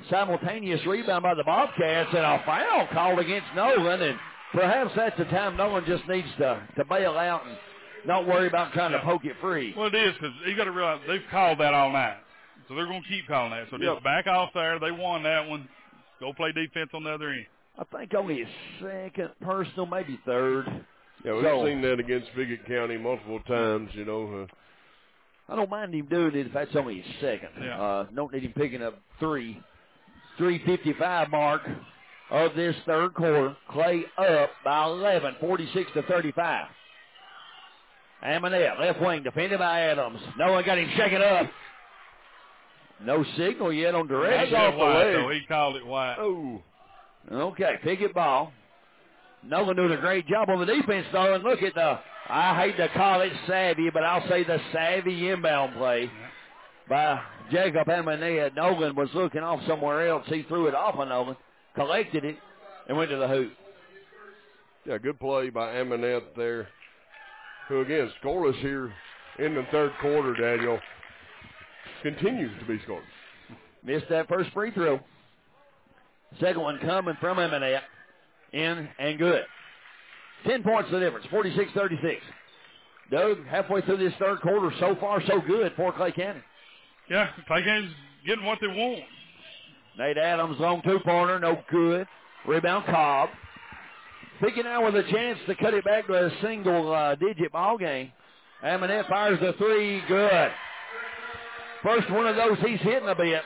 simultaneous rebound by the Bobcats and a foul called against Nolan, and perhaps that's the time Nolan just needs to, to bail out and not worry about trying to poke it free. Well, it is, because you got to realize they've called that all night, so they're going to keep calling that. So Yep. just back off there. They won that one. Go play defense on the other end. I think only a second personal, maybe third. Yeah, we've So- seen that against Pickett County multiple times, you know. Uh, I don't mind him doing it if that's only a second. Yeah. Uh, don't need him picking up three. three fifty-five mark of this third quarter. Clay up by eleven, forty-six to thirty-five. Amonette, left wing, defended by Adams. No one got him shaken up. No signal yet on direction. That's off the leg. So he called it wide. Oh. Okay, Pickett ball. Nolan doing a great job on the defense, though, and look at the, I hate to call it savvy, but I'll say the savvy inbound play yeah. by Jacob Amonette. Nolan was looking off somewhere else. He threw it off of Nolan, collected it, and went to the hoop. Yeah, good play by Amonette there, who, again, scoreless here in the third quarter, Daniel. Continues to be scoreless. Missed that first free throw. Second one coming from Amonette. In and good. Ten points the difference, forty-six thirty-six. Doug, halfway through this third quarter, so far so good for Clay County. Yeah, Clay County's getting what they want. Nate Adams on two-pointer, no good. Rebound Cobb. Picking out with a chance to cut it back to a single-digit uh, ball game. Amonette fires the three, good. First one of those he's hitting a bit.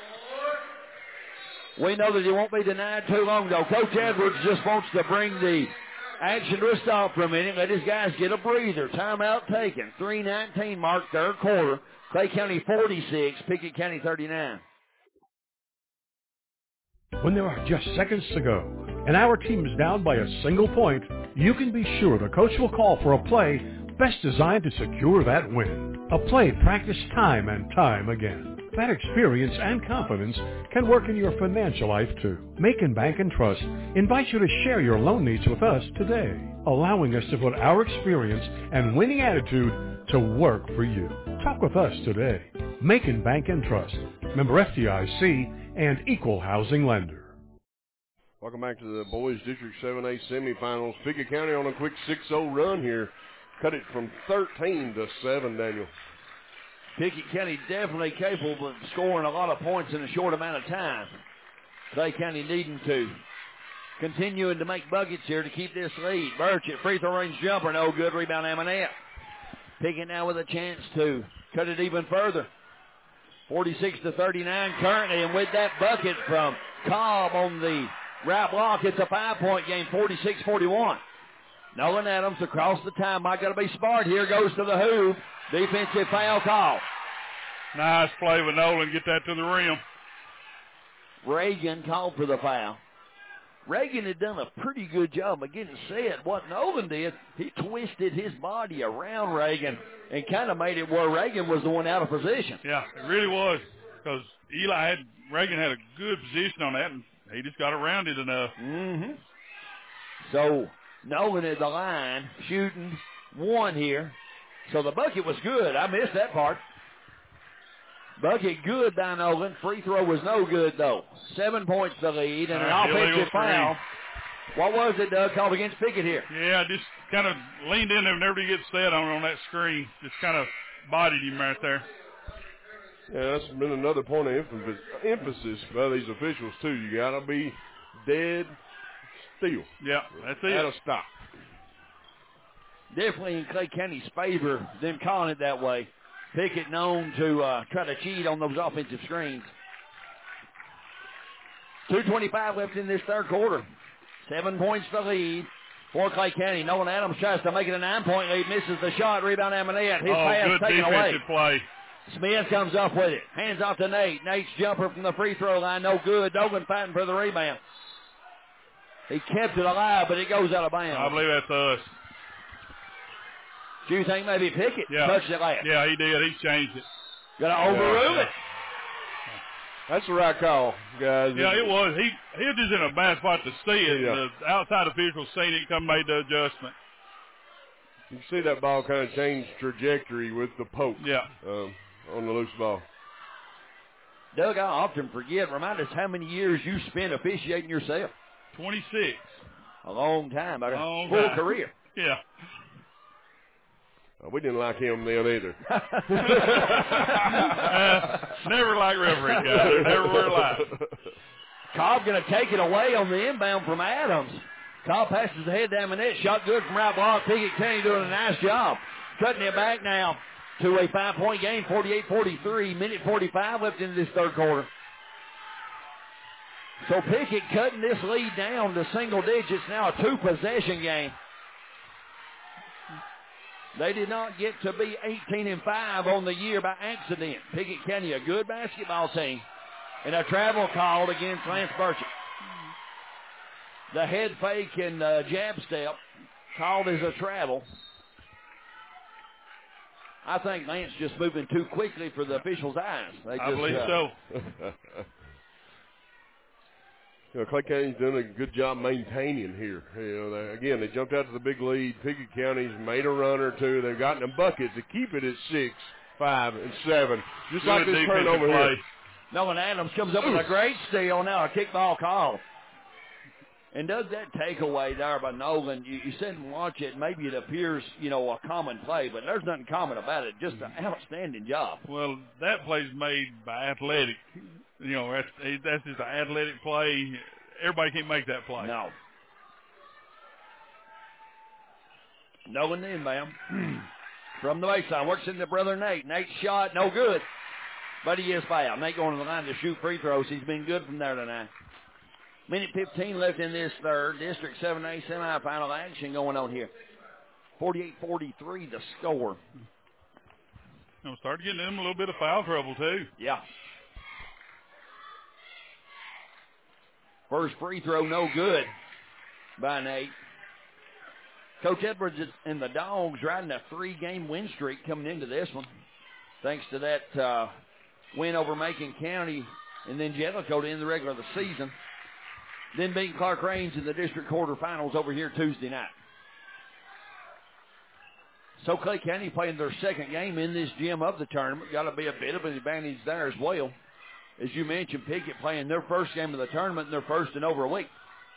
We know that he won't be denied too long, though. Coach Edwards just wants to bring the action to a stop for a minute. Let his guys get a breather. Timeout taken. three nineteen mark, third quarter. Clay County forty-six, Pickett County thirty-nine. When there are just seconds to go and our team is down by a single point, you can be sure the coach will call for a play best designed to secure that win. A play practiced time and time again. That experience and confidence can work in your financial life too. Macon Bank and Trust invites you to share your loan needs with us today, allowing us to put our experience and winning attitude to work for you. Talk with us today. Macon Bank and Trust, member F D I C and equal housing lender. Welcome back to the boys District seven A semifinals. Pickett County on a quick six oh run here. Cut it from thirteen to seven, Daniel. Pickett County definitely capable of scoring a lot of points in a short amount of time. Clay County needing to continuing to make buckets here to keep this lead. Birch at free throw range jumper, no good. Rebound Amonette. Pickett now with a chance to cut it even further. forty-six to thirty-nine currently, and with that bucket from Cobb on the right block, it's a five-point game, forty-six forty-one. Nolan Adams across the time. Might got to be smart here. Goes to the hoop. Defensive foul call. Nice play with Nolan. Get that to the rim. Reagan called for the foul. Reagan had done a pretty good job of getting set. What Nolan did, he twisted his body around Reagan and kind of made it where Reagan was the one out of position. Yeah, it really was, because Eli had, Reagan had a good position on that, and he just got around it enough. Mm-hmm. So Nolan at the line, shooting one here. So the bucket was good. I missed that part. Bucket good by Nolan. Free throw was no good, though. Seven points the lead and an uh, offensive foul. What was it, Doug, called against Pickett here? Yeah, just kind of leaned in there, never to get set on on that screen. Just kind of bodied him right there. Yeah, that's been another point of emphasis, emphasis by these officials, too. You got to be dead still. Yeah, that's it. That'll stop. Definitely in Clay County's favor, them calling it that way. Pickett known to uh, try to cheat on those offensive screens. two twenty-five left in this third quarter. Seven points the lead for Clay County. Nolan Adams tries to make it a nine-point lead, misses the shot. Rebound Amonette. His oh, pass good taken away. defensive play. Smith comes up with it. Hands off to Nate. Nate's jumper from the free throw line, no good. Dogan fighting for the rebound. He kept it alive, but it goes out of bounds. I believe that's us. Do you think maybe Pickett yeah. touched it last? Yeah, he did. He changed it. Got to overrule yeah. it. That's the right call, guys. Yeah, it was. He he was just in a bad spot to see it. Yeah. The outside officials seen it, come made the adjustment. You see that ball kind of change trajectory with the poke. Yeah. Um, on the loose ball. Doug, I often forget. Remind us how many years you spent officiating yourself. twenty-six. A long time. A long full time. career. Yeah. Uh, we didn't like him then either. uh, never like referee guys. They never were like. Cobb going to take it away on the inbound from Adams. Cobb passes ahead down the net. Shot good from right block. Pickett County doing a nice job. Cutting it back now to a five-point game, forty-eight forty-three. Minute forty-five left into this third quarter. So Pickett cutting this lead down to single digits. Now a two-possession game. They did not get to be eighteen and five on the year by accident. Pickett County, a good basketball team. And a travel called against Lance Burchett. The head fake and uh, jab step called as a travel. I think Lance just moving too quickly for the officials' eyes. They I just, believe uh, so. You know, Clay County's done a good job maintaining here. You know, they, again, they jumped out to the big lead. Pickett County's made a run or two. They've gotten a bucket to keep it at six, five, and seven. Just Good like this turnover play. here. Nolan Adams comes up with a great steal. Now a kickball call. And does that takeaway there by Nolan, you, you sit and watch it, maybe it appears, you know, a common play, but there's nothing common about it. Just an outstanding job. Well, that play's made by athletic. You know, that's, that's just an athletic play. Everybody can't make that play. No. Nolan inbound. From the baseline, works into brother Nate. Nate's shot, no good. But he is fouled. Nate going to the line to shoot free throws. He's been good from there tonight. Minute fifteen left in this third. District seven A semifinal action going on here. forty-eight forty-three the score. I'll start getting them a little bit of foul trouble, too. Yeah. First free throw, no good by Nate. Coach Edwards and the Dogs riding a three-game win streak coming into this one. Thanks to that uh, win over Macon County and then Jellicoe to end the regular of the season. Then beating Clark Range in the district quarterfinals over here Tuesday night. So Clay County playing their second game in this gym of the tournament. Got to be a bit of an advantage there as well. As you mentioned, Pickett playing their first game of the tournament and their first in over a week.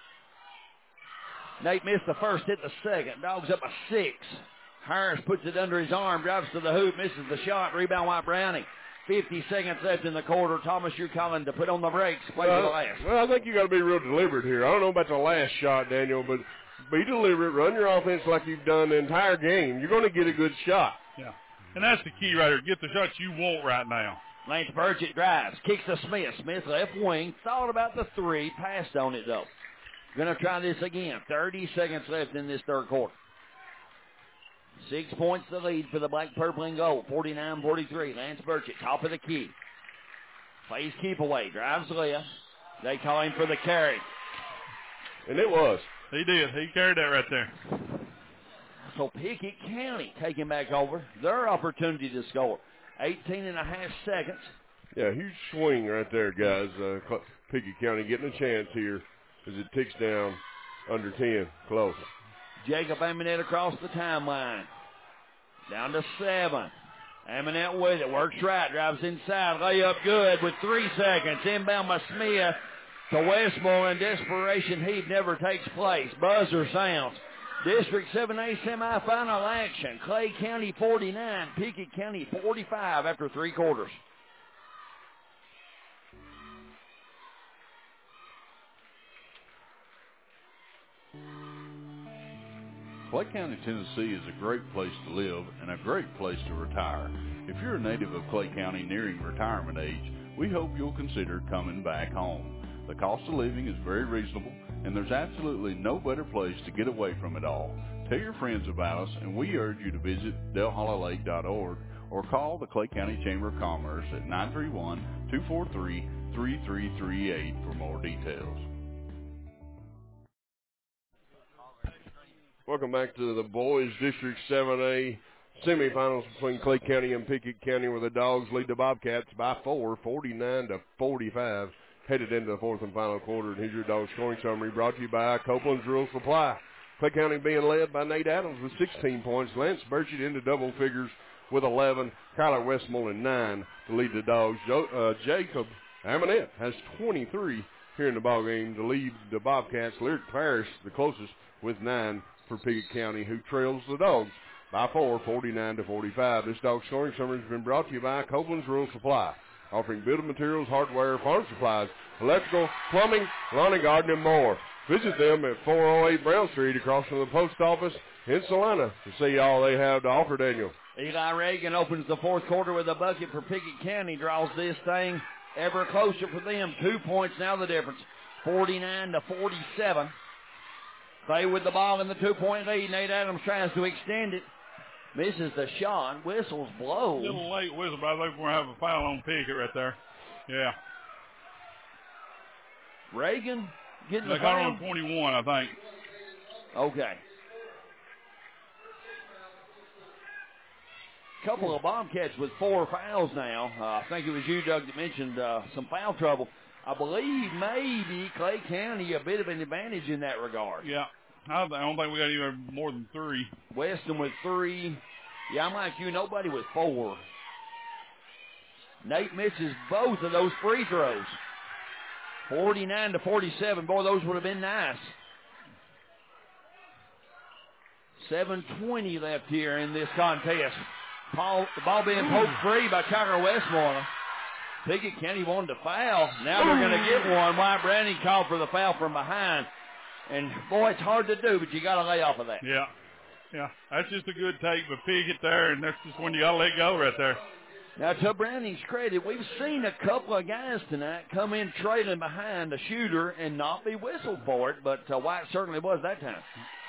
Nate missed the first, hit the second. Dogs up a six. Harris puts it under his arm, drives to the hoop, misses the shot. Rebound, White Browning. fifty seconds left in the quarter. Thomas, you're calling to put on the brakes. Play well, for the last. Well, I think you got to be real deliberate here. I don't know about the last shot, Daniel, but be deliberate. Run your offense like you've done the entire game. You're going to get a good shot. Yeah, and that's the key right here. Get the shots you want right now. Lance Burchett drives, kicks to Smith. Smith left wing, thought about the three, passed on it though. Going to try this again. thirty seconds left in this third quarter. Six points the lead for the black, purple, and gold. forty-nine forty-three. Lance Burchett, top of the key. Plays keep away. Drives left. They call him for the carry. And it was. He did. He carried that right there. So Pickett County taking back over their opportunity to score. eighteen and a half seconds. Yeah, huge swing right there, guys. Uh, Pickett County getting a chance here as it ticks down under ten. Close. Jacob Amonette across the timeline. Down to seven. Amonette with it. Works right. Drives inside. Layup good with three seconds. Inbound by Smith to Westmoreland. Desperation heat never takes place. Buzzer sounds. District seven A semifinal action. Clay County forty-nine. Pickett County forty-five after three quarters. Clay County, Tennessee is a great place to live and a great place to retire. If you're a native of Clay County nearing retirement age, we hope you'll consider coming back home. The cost of living is very reasonable, and there's absolutely no better place to get away from it all. Tell your friends about us, and we urge you to visit Del Hollow Lake dot org or call the Clay County Chamber of Commerce at nine three one, two four three, three three three eight for more details. Welcome back to the boys District seven A semifinals between Clay County and Pickett County, where the Dogs lead the Bobcats by four, forty-nine to forty-five, headed into the fourth and final quarter. And here's your Dogs scoring summary brought to you by Copeland's Rural Supply. Clay County being led by Nate Adams with sixteen points. Lance Burchett into double figures with eleven. Kyler Westmoreland nine to lead the Dogs. Jo- uh, Jacob Amonette has twenty-three here in the ball game to lead the Bobcats. Lyric Parish, the closest, with nine for Pickett County, who trails the Dogs by four, forty-nine to forty-five. This dog scoring summary has been brought to you by Copeland's Rural Supply, offering building materials, hardware, farm supplies, electrical, plumbing, lawn and garden, and more. Visit them at four oh eight Brown Street across from the post office in Salina to see all they have to offer, Daniel. Eli Reagan opens the fourth quarter with a bucket for Pickett County, draws this thing ever closer for them. Two points now the difference, forty-nine to forty-seven. They with the ball in the two-point lead. Nate Adams tries to extend it. Misses the shot. Whistles blow. A little late whistle, but I think we're going to have a foul on Pickett right there. Yeah. Reagan getting they the foul? got on twenty-one, I think. Okay. Couple of Bobcats with four fouls now. Uh, I think it was you, Doug, that mentioned uh, some foul trouble. I believe maybe Clay County a bit of an advantage in that regard. Yeah. I don't think we got even more than three. Weston with three. Yeah, I'm like you, nobody with four. Nate misses both of those free throws. forty-nine to forty-seven. Boy, those would have been nice. seven twenty left here in this contest. Paul, the ball being poked free by Tucker Westmoreland. Pickett County wanted to foul. Now they're going to get one. Wyatt Browning called for the foul from behind. And, boy, it's hard to do, but you got to lay off of that. Yeah. Yeah. That's just a good take by Pickett there, and that's just when you got to let go right there. Now, to Browning's credit, we've seen a couple of guys tonight come in trailing behind the shooter and not be whistled for it, but uh, Wyatt certainly was that time.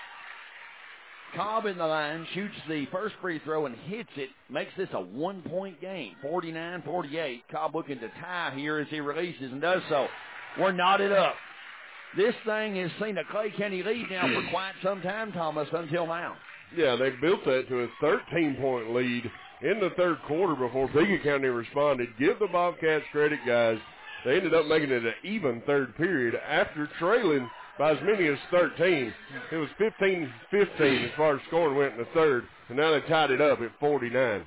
Cobb in the line, shoots the first free throw and hits it, makes this a one-point game, forty-nine forty-eight. Cobb looking to tie here as he releases and does so. We're knotted up. This thing has seen a Clay County lead now for quite some time, Thomas, until now. Yeah, they built that to a thirteen-point lead in the third quarter before Pickett County responded. Give the Bobcats credit, guys. They ended up making it an even third period after trailing by as many as thirteen. It was fifteen fifteen as far as scoring went in the third, and now they tied it up at forty-nine.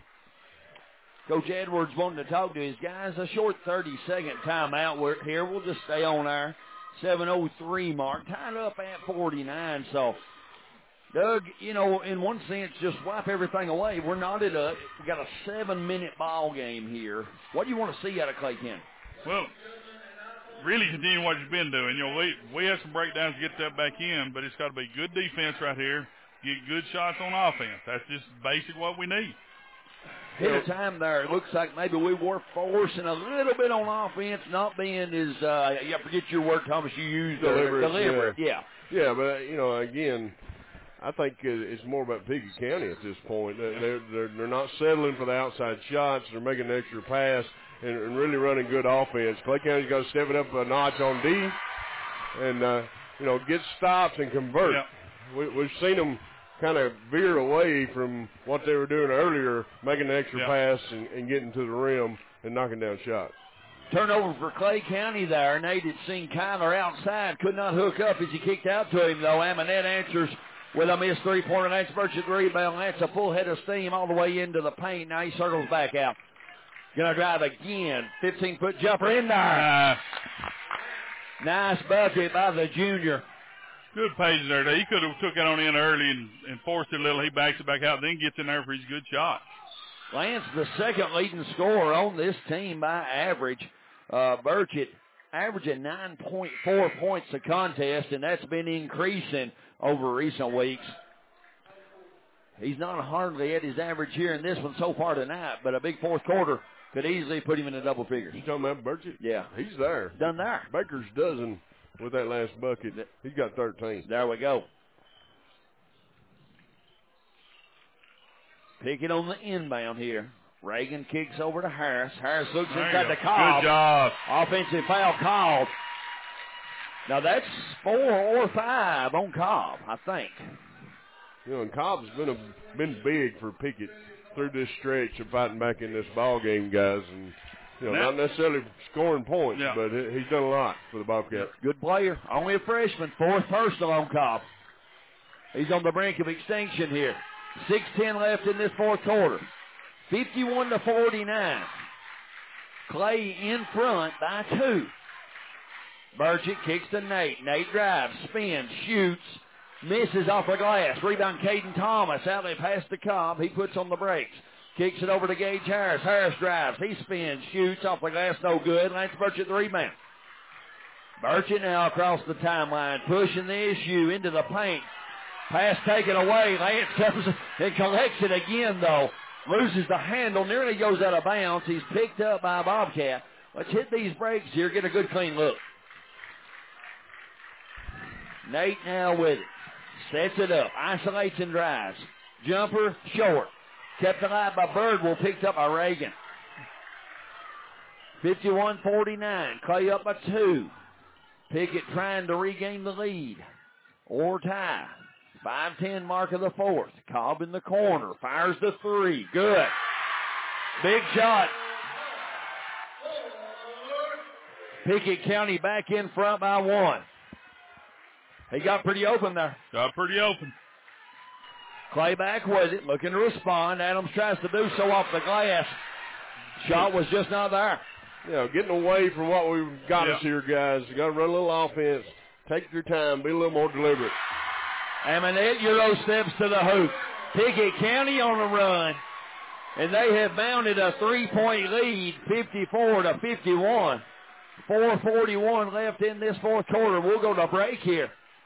Coach Edwards wanting to talk to his guys. A short thirty-second timeout We're here. We'll just stay on our seven oh three mark, tied up at forty-nine. So, Doug, you know, in one sense, just wipe everything away. We're knotted up. We got a seven-minute ball game here. What do you want to see out of Clay County? Well, really continue what you've been doing. You know, we we have some breakdowns to get that back in, but it's got to be good defense right here. Get good shots on offense. That's just basic what we need. Hit a time there. It looks like maybe we were forcing a little bit on offense, not being as, uh, yeah, forget your word, Thomas, you used deliberate. deliberate. Yeah. yeah. Yeah, but, you know, again, I think it's more about Pickett County at this point. They're, they're, they're not settling for the outside shots. They're making an extra pass and, and really running good offense. Clay County's got to step it up a notch on D and, uh, you know, get stops and convert. Yeah. We, we've seen them kind of veer away from what they were doing earlier, making an extra yeah. pass and, and getting to the rim and knocking down shots. Turnover for Clay County there. Nate had seen Kyler outside, could not hook up as he kicked out to him, though. Amonette answers with a missed three-pointer. That's Burchett rebound. That's a full head of steam all the way into the paint. Now he circles back out. Going to drive again. fifteen-foot jumper in there. Uh, nice bucket by the junior. Good pages there. He could have took it on in early and, and forced it a little. He backs it back out, then gets in there for his good shot. Lance, the second leading scorer on this team by average. Uh, Burchett averaging nine point four points a contest, and that's been increasing over recent weeks. He's not hardly at his average here in this one so far tonight, but a big fourth quarter could easily put him in the double figures. You talking about Burchett? Yeah. He's there. Done there. Baker's dozen with that last bucket. He's got thirteen. There we go. Pickett on the inbound here. Reagan kicks over to Harris. Harris looks there inside the Cobb. Good job. Offensive foul called. Now that's four or five on Cobb, I think. You know, and Cobb's been a, been big for Pickett through this stretch of fighting back in this ball game, guys, and you know, now, not necessarily scoring points, yeah. but he's done a lot for the Bobcats. Good player, only a freshman, fourth personal on Cobb. He's on the brink of extinction here. six ten left in this fourth quarter. fifty-one to forty-nine. Clay in front by two. Burchett kicks to Nate. Nate drives, spins, shoots, misses off the glass. Rebound, Caden Thomas. Out there past the Cobb. He puts on the brakes. Kicks it over to Gage Harris. Harris drives. He spins, shoots off the glass. No good. Lance Burchett the rebound. Burchett now across the timeline, pushing the issue into the paint. Pass taken away. Lance comes and collects it again, though. Loses the handle. Nearly goes out of bounds. He's picked up by Bobcat. Let's hit these breaks here. Get a good clean look. Nate now with it. Sets it up. Isolates and drives. Jumper short. Kept alive by Birdwell. Picked up by Reagan. fifty-one forty-nine. Clay up by two. Pickett trying to regain the lead. Or tie. five ten mark of the fourth. Cobb in the corner. Fires the three. Good. Big shot. Pickett County back in front by one. He got pretty open there. Got pretty open. Clay back with it, looking to respond. Adams tries to do so off the glass. Shot was just not there. Yeah, getting away from what we've got yeah. us here, guys. You got to run a little offense. Take your time. Be a little more deliberate. Amanette Euro steps to the hoop. Pickett County on the run. And they have mounted a three-point lead, fifty-four to fifty-one. four forty-one left in this fourth quarter. We'll go to break here.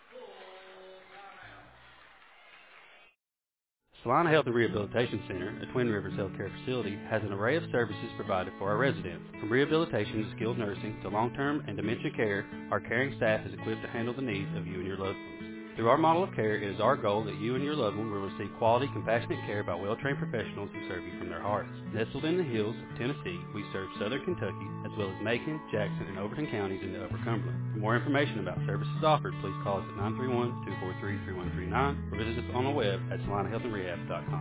Salina Health and Rehabilitation Center, a Twin Rivers healthcare facility, has an array of services provided for our residents. From rehabilitation to skilled nursing to long-term and dementia care, our caring staff is equipped to handle the needs of you and your loved ones. Through our model of care, it is our goal that you and your loved one will receive quality, compassionate care by well-trained professionals who serve you from their hearts. Nestled in the hills of Tennessee, we serve southern Kentucky, as well as Macon, Jackson, and Overton counties in the Upper Cumberland. For more information about services offered, please call us at nine three one, two four three, three one three nine or visit us on the web at salina health and rehab dot com.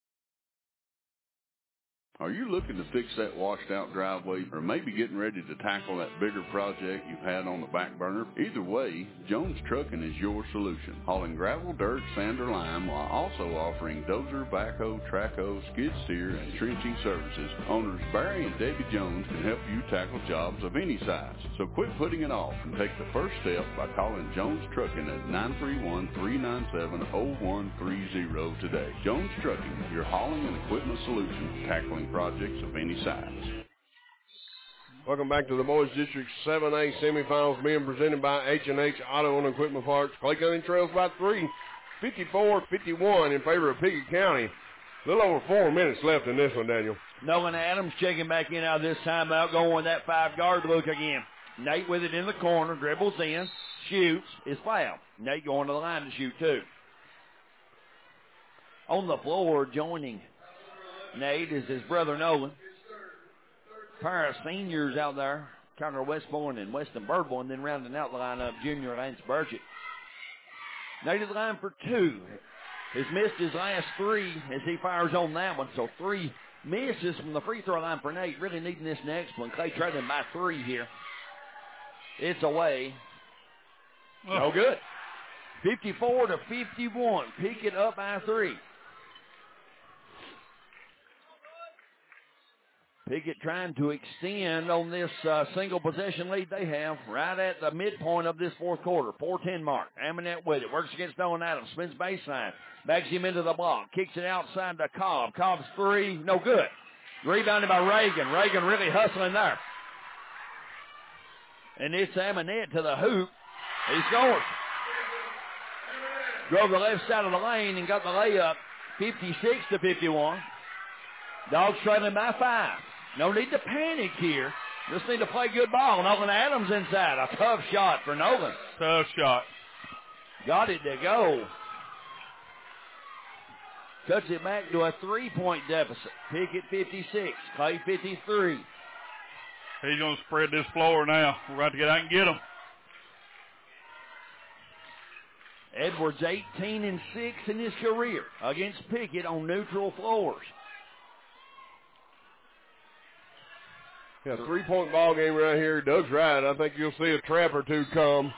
Are you looking to fix that washed-out driveway or maybe getting ready to tackle that bigger project you've had on the back burner? Either way, Jones Trucking is your solution. Hauling gravel, dirt, sand, or lime while also offering dozer, backhoe, trackhoe, skid steer, and trenching services. Owners Barry and Debbie Jones can help you tackle jobs of any size. So quit putting it off and take the first step by calling Jones Trucking at nine three one, three nine seven, zero one three zero today. Jones Trucking, your hauling and equipment solution, tackling projects of any size. Welcome back to the Boys District seven A semifinals being presented by H and H Auto and Equipment Parts. Clay County trails by three, fifty-four fifty-one in favor of Pickett County. A little over four minutes left in this one, Daniel. Nolan Adams checking back in out of this timeout, going with that five-guard look again. Nate with it in the corner, dribbles in, shoots, is fouled. Nate going to the line to shoot two. On the floor, joining Nate is his brother Nolan. Pair of seniors out there, Connor Westbourne and Weston Birdbourne, then rounding out the lineup, junior Lance Burchett. Nate at the line for two. Has missed his last three as he fires on that one, so three misses from the free throw line for Nate. Really needing this next one. Clay trailing by three here. It's away. Oh. No good. fifty-four to fifty-one. Pickett up by three. Pickett trying to extend on this uh, single possession lead they have right at the midpoint of this fourth quarter. four ten mark. Amanette with it. Works against Nolan Adams. Spins baseline. Backs him into the block. Kicks it outside to Cobb. Cobb's three. No good. Rebounded by Reagan. Reagan really hustling there. And it's Amanette to the hoop. He scores. Drove the left side of the lane and got the layup. fifty-six to fifty-one. Dogs trailing by five. No need to panic here. Just need to play good ball. Nolan Adams inside. A tough shot for Nolan. Tough shot. Got it to go. Cuts it back to a three-point deficit. Pickett fifty-six. Clay fifty-three. He's going to spread this floor now. We're about to get out and get him. Edwards eighteen and six in his career against Pickett on neutral floors. Yeah, three-point ball game right here. Doug's right. I think you'll see a trap or two come.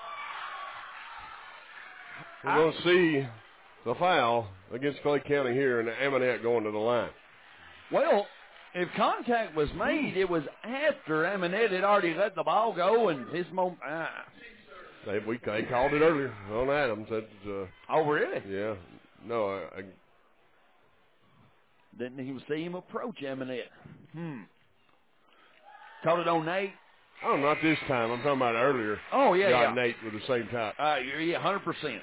We're going to see the foul against Clay County here and Amanette going to the line. Well, if contact was made, it was after Amonette had already let the ball go, and his moment. Ah. They, we, they called it earlier on Adams. That's, uh, oh, really? Yeah. No, I, I didn't even see him approach Amonette. Hmm. Called it on Nate. Oh, not this time. I'm talking about earlier. Oh, yeah, Got yeah. Nate with the same time. Uh, yeah, one hundred percent.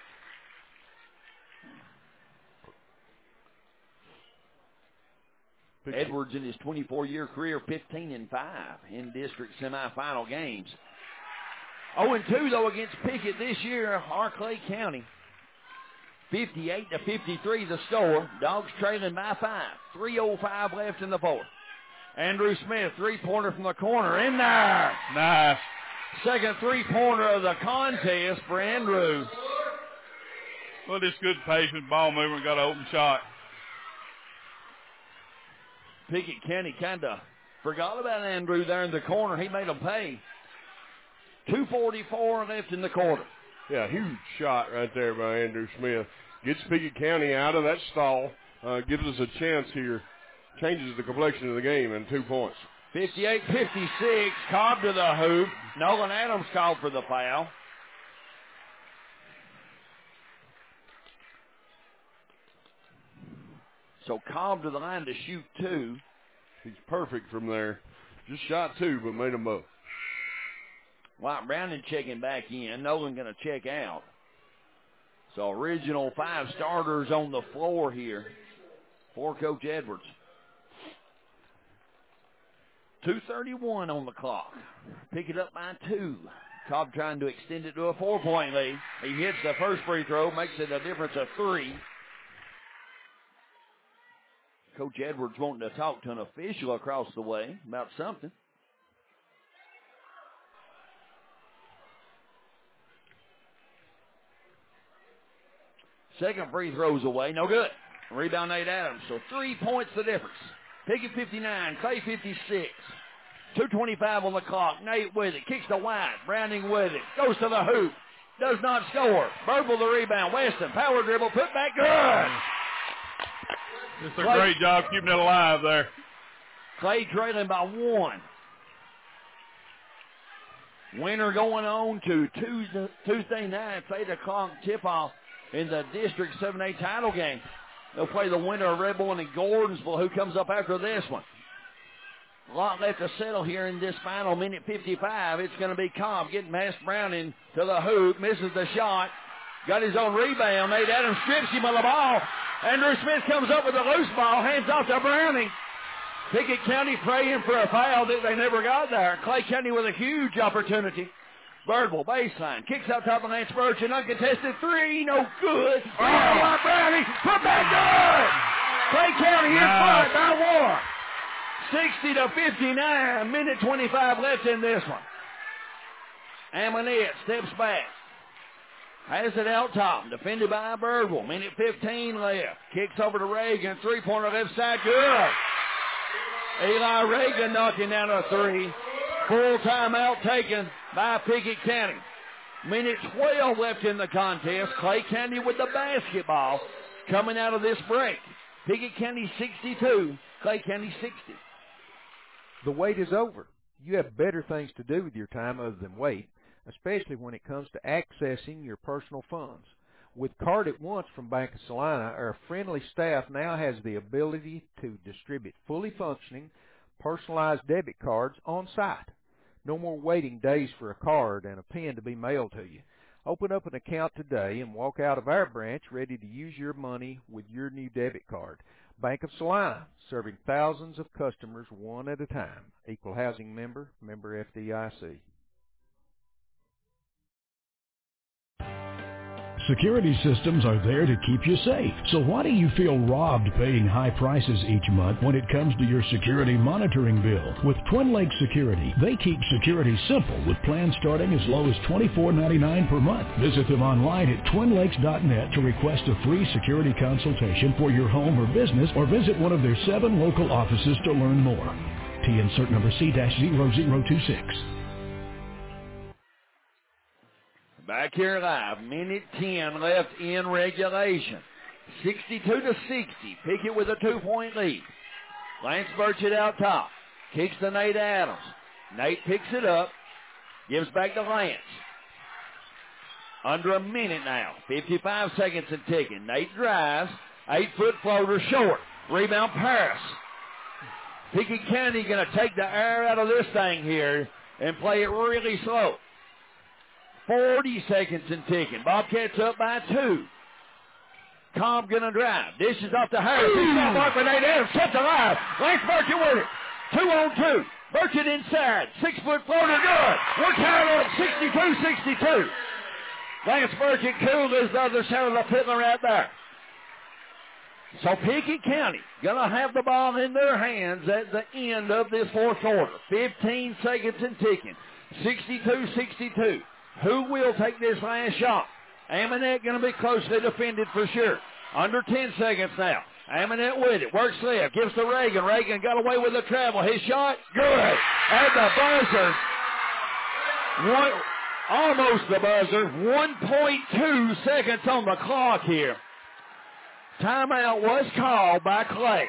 Edwards in his twenty-four-year career, fifteen and five in district semifinal games. oh and two, though, against Pickett this year, our Clay County. fifty-eight to fifty-three the score. Dogs trailing by five. three oh five left in the fourth. Andrew Smith, three-pointer from the corner, in there. Nice. Second three-pointer of the contest for Andrew. Well, this good patient ball movement, got an open shot. Pickett County kind of forgot about Andrew there in the corner. He made them pay. two forty-four left in the quarter. Yeah, huge shot right there by Andrew Smith. Gets Pickett County out of that stall. Uh, gives us a chance here. Changes the complexion of the game in two points. fifty-eight fifty-six. Cobb to the hoop. Nolan Adams called for the foul. So Cobb to the line to shoot two. He's perfect from there. Just shot two, but made them both. White Browning checking back in. Nolan going to check out. So original five starters on the floor here for Coach Edwards. two thirty-one on the clock. Pick it up by two. Cobb trying to extend it to a four-point lead. He hits the first free throw, makes it a difference of three. Coach Edwards wanting to talk to an official across the way about something. Second free throw's away. No good. Rebound Nate Adams. So three points the difference. Pickett fifty-nine, Clay fifty-six. two twenty-five on the clock. Nate with it. Kicks to White. Browning with it. Goes to the hoop. Does not score. Verbal the rebound. Weston. Power dribble. Put back. Good. It's a Clay, great job keeping it alive there. Clay trailing by one. Winner going on to Tuesday, Tuesday night, eight o'clock tip-off in the District seven A title game. They'll play the winner of Red Bull and Gordonsville, who comes up after this one. A lot left to settle here in this final minute fifty-five. It's going to be Cobb getting past Browning to the hoop, misses the shot. Got his own rebound. Nate Adams strips him of the ball. Andrew Smith comes up with a loose ball, hands off to Browning. Pickett County praying for a foul that they never got there. Clay County with a huge opportunity. Birdwell, baseline, kicks out top of Lance Birch, an uncontested three, no good. Oh, Browning, put back good. Clay County in front by one. sixty to fifty-nine, minute twenty-five left in this one. Amonette steps back. Has it out top, defended by Birdwell. Minute fifteen left. Kicks over to Reagan, three-pointer left side, good. Eli Reagan knocking down a three. Full timeout taken by Pickett County. Minute twelve left in the contest. Clay County with the basketball coming out of this break. Pickett County sixty-two, Clay County sixty. The wait is over. You have better things to do with your time other than wait, especially when it comes to accessing your personal funds. With Card at Once from Bank of Salina, our friendly staff now has the ability to distribute fully functioning, personalized debit cards on site. No more waiting days for a card and a pen to be mailed to you. Open up an account today and walk out of our branch ready to use your money with your new debit card. Bank of Salina, serving thousands of customers one at a time. Equal housing member, member F D I C. Security systems are there to keep you safe. So why do you feel robbed paying high prices each month when it comes to your security monitoring bill? With Twin Lakes Security, they keep security simple with plans starting as low as twenty-four ninety-nine per month. Visit them online at twin lakes dot net to request a free security consultation for your home or business, or visit one of their seven local offices to learn more. T N cert number C zero zero two six. Back here live, minute ten left in regulation. sixty-two to sixty. Pickett with a two-point lead. Lance Burchett out top. Kicks to Nate Adams. Nate picks it up. Gives back to Lance. Under a minute now. fifty-five seconds and ticking. Nate drives. Eight-foot floater short. Rebound Paris. Pekin County going to take the air out of this thing here and play it really slow. forty seconds and ticking. Bobcats up by two. Cobb going to drive. Dishes off to Harris. He's got mark for Nate Adams. Kept alive. Lance Burchett with it. Two on two. Burchett inside. Six-foot floater. Good. We're tied up sixty-two sixty-two. Lance Burchett cool as the other side of the Pitman right there. So Pekin County going to have the ball in their hands at the end of this fourth quarter. fifteen seconds and ticking. sixty-two sixty-two. Who will take this last shot? Amonette going to be closely defended for sure. Under ten seconds now. Amonette with it. Works left. Gives to Reagan. Reagan got away with the travel. His shot, good. At the buzzer. One, almost the buzzer. one point two seconds on the clock here. Timeout was called by Clay.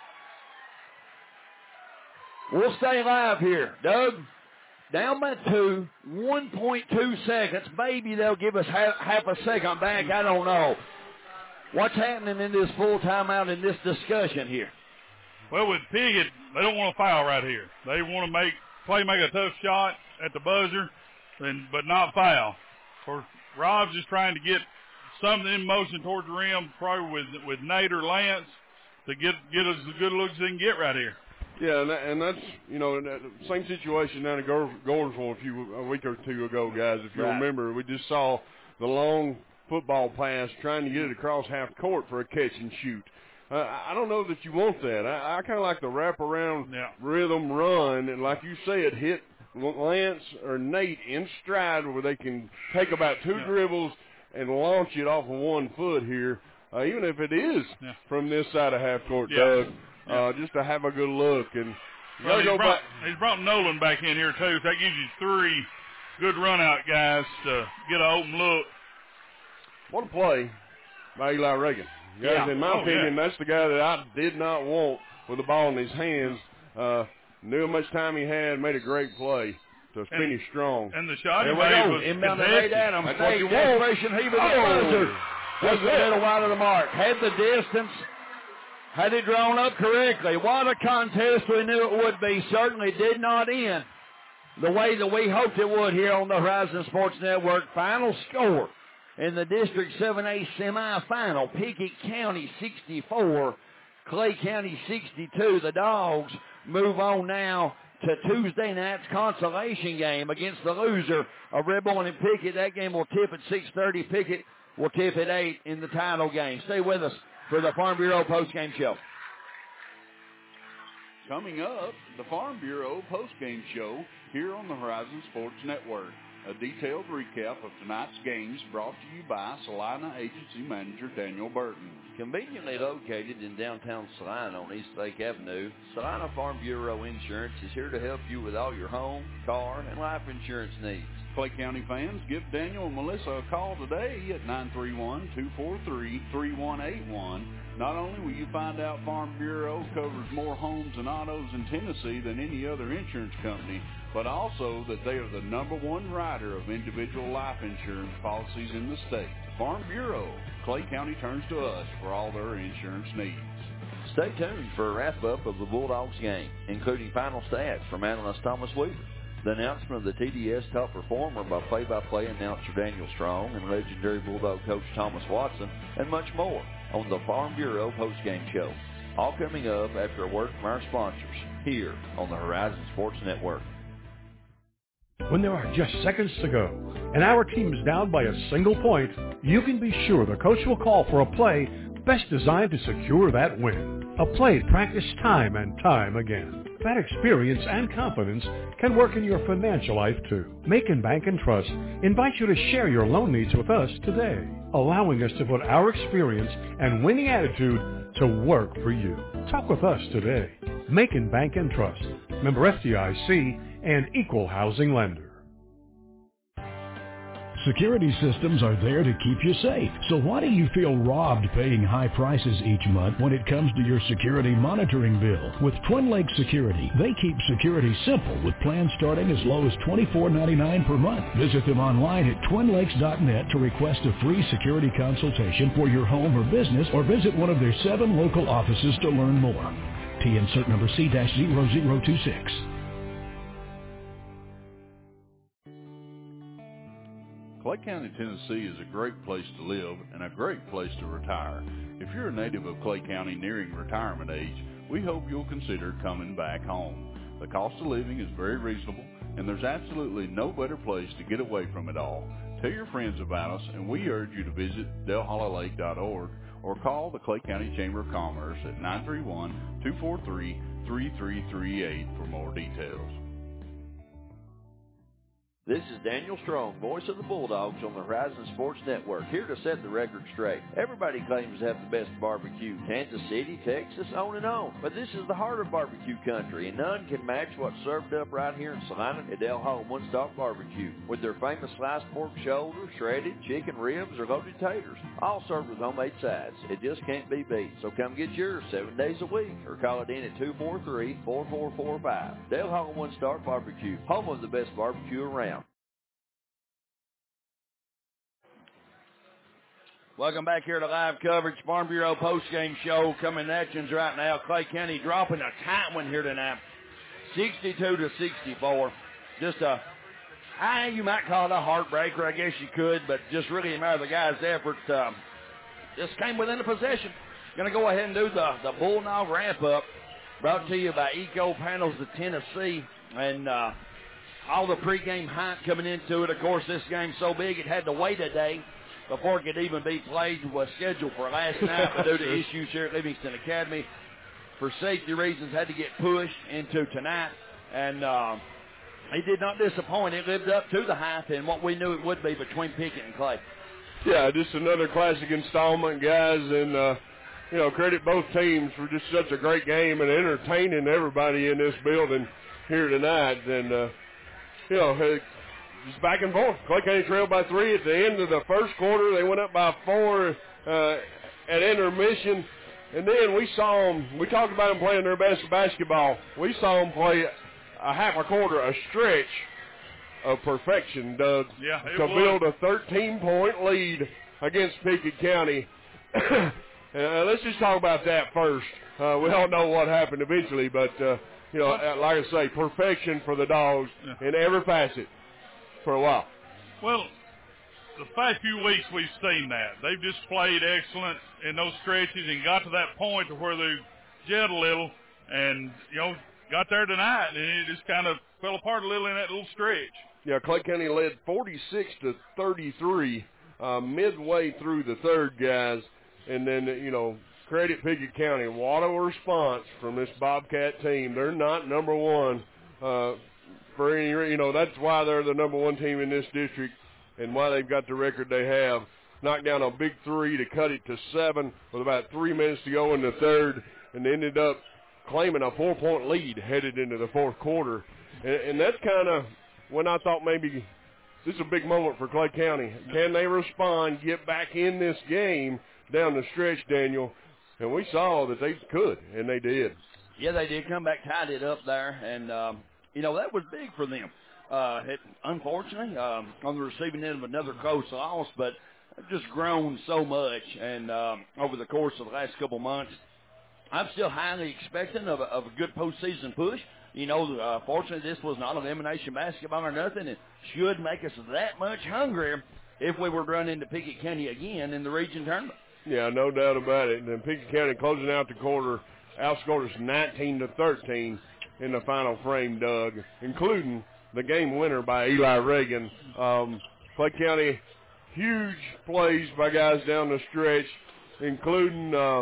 We'll stay live here. Doug, down by two, one point two seconds. Maybe they'll give us half, half a second back. I don't know. What's happening in this full timeout in this discussion here? Well, with Piggott, they don't want to foul right here. They want to make play make a tough shot at the buzzer, and but not foul. For Rob's just trying to get something in motion towards the rim, probably with with Nate or Lance, to get get us as good looks as they can get right here. Yeah, and, that, and that's, you know, that same situation down at Gordonsville a few a week or two ago, guys. If you right. remember, we just saw the long football pass trying to get it across half court for a catch and shoot. Uh, I don't know that you want that. I, I kind of like the wraparound yeah. rhythm run, and like you said, hit Lance or Nate in stride where they can take about two yeah. dribbles and launch it off of one foot here, uh, even if it is yeah. from this side of half court, yeah. Doug, yeah. uh, just to have a good look. And well, he's, go brought, back. he's brought Nolan back in here, too, so that gives you three good run-out guys to get an open look. What a play by Eli Reagan. Guys, Yeah. in my oh, opinion, yeah. that's the guy that I did not want with the ball in his hands. Uh, knew how much time he had, made a great play to and, finish strong. And the shot There he we made go. was Inbound to contested. Nate Adams. That's what Nate, you want. desperation heaving the Oh. buzzer. Just a little wide of the mark. Had the distance. Had it drawn up correctly. What a contest we knew it would be. Certainly did not end the way that we hoped it would here on the Horizon Sports Network. Final score in the District seven A semifinal. Pickett County sixty-four, Clay County sixty-two. The Dogs move on now to Tuesday night's consolation game against the loser of Red Bull and Pickett. That game will tip at six thirty. Pickett will tip at eight in the title game. Stay with us for the Farm Bureau postgame show. Coming up, the Farm Bureau postgame show here on the Horizon Sports Network. A detailed recap of tonight's games brought to you by Salina Agency Manager Daniel Burton. Conveniently located in downtown Salina on East Lake Avenue, Salina Farm Bureau Insurance is here to help you with all your home, car, and life insurance needs. Clay County fans, give Daniel and Melissa a call today at nine three one, two four three, three one eight one. Not only will you find out Farm Bureau covers more homes and autos in Tennessee than any other insurance company, but also that they are the number one writer of individual life insurance policies in the state. Farm Bureau, Clay County turns to us for all their insurance needs. Stay tuned for a wrap-up of the Bulldogs game, including final stats from analyst Thomas Weaver, the announcement of the T D S Top Performer by play-by-play announcer Daniel Strong and legendary Bulldog coach Thomas Watson, and much more on the Farm Bureau postgame show. All coming up after a word from our sponsors here on the Horizon Sports Network. When there are just seconds to go and our team is down by a single point, you can be sure the coach will call for a play best designed to secure that win. A play practiced time and time again. That experience and confidence can work in your financial life too. Macon Bank and Trust invite you to share your loan needs with us today, allowing us to put our experience and winning attitude to work for you. Talk with us today. Macon Bank and Trust, member F D I C and equal housing lender. Security systems are there to keep you safe. So why do you feel robbed paying high prices each month when it comes to your security monitoring bill? With Twin Lakes Security, they keep security simple with plans starting as low as twenty-four ninety-nine per month. Visit them online at twin lakes dot net to request a free security consultation for your home or business, or visit one of their seven local offices to learn more. T N cert number C zero zero two six. Clay County, Tennessee is a great place to live and a great place to retire. If you're a native of Clay County nearing retirement age, we hope you'll consider coming back home. The cost of living is very reasonable, and there's absolutely no better place to get away from it all. Tell your friends about us, and we urge you to visit Del Hollow Lake dot org or call the Clay County Chamber of Commerce at nine three one, two four three, three three three eight for more details. This is Daniel Strong, voice of the Bulldogs on the Horizon Sports Network, here to set the record straight. Everybody claims to have the best barbecue, Kansas City, Texas, on and on. But this is the heart of barbecue country, and none can match what's served up right here in Salina at Del Hollow One Stop Barbecue, with their famous sliced pork shoulder, shredded chicken ribs, or loaded taters, all served with homemade sides. It just can't be beat. So come get yours seven days a week, or call it in at two four three, four four four five. Del Hollow One Stop Barbecue, home of the best barbecue around. Welcome back here to live coverage, Farm Bureau postgame show coming at you right now. Clay County dropping a tight one here tonight, sixty-two to sixty-four. Just a, I, you might call it a heartbreaker, I guess you could, but just really a matter of the guys' effort. Um, just came within a possession. Going to go ahead and do the, the Bullnog ramp-up, brought to you by Eco Panels of Tennessee, and uh, all the pregame hype coming into it. Of course, this game's so big it had to wait a day before it could even be played. Was scheduled for last night, but due to issues here at Livingston Academy, for safety reasons, had to get pushed into tonight. And uh, he did not disappoint. It lived up to the hype and what we knew it would be between Pickett and Clay. Yeah, just another classic installment, guys, and uh, you know, credit both teams for just such a great game and entertaining everybody in this building here tonight. And uh, you know, just back and forth. Clay County trailed by three at the end of the first quarter. They went up by four uh, at intermission. And then we saw them, we talked about them playing their best basketball. We saw them play a half a quarter, a stretch of perfection, Doug, yeah, to was. build a thirteen-point lead against Pickett County. uh, let's just talk about that first. Uh, we all know what happened eventually, but, uh, you know, like I say, perfection for the Dogs yeah. in every facet. For a while. Well, the past few weeks we've seen that. They've just played excellent in those stretches and got to that point to where they jet a little and, you know, got there tonight, and it just kind of fell apart a little in that little stretch. Yeah, Clay County led forty-six to thirty-three uh, midway through the third, guys. And then, you know, credit Pickett County. What a response from this Bobcat team. They're not number one uh For any, you know, that's why they're the number one team in this district and why they've got the record they have. Knocked down a big three to cut it to seven with about three minutes to go in the third, and ended up claiming a four-point lead headed into the fourth quarter. And, and that's kind of when I thought maybe this is a big moment for Clay County. Can they respond, get back in this game down the stretch, Daniel? And we saw that they could, and they did. Yeah, they did come back, tied it up there, and um, you know, that was big for them. Uh, it, unfortunately, um, on the receiving end of another close loss, but just grown so much. And um, over the course of the last couple months, I'm still highly expecting of a, of a good postseason push. You know, uh, fortunately, this was not elimination basketball or nothing. It should make us that much hungrier if we were running into Pickett County again in the region tournament. Yeah, no doubt about it. And then Pickett County closing out the quarter, outscored us nineteen to thirteen. In the final frame, Doug, including the game winner by Eli Reagan. Um, Clay County, huge plays by guys down the stretch, including uh,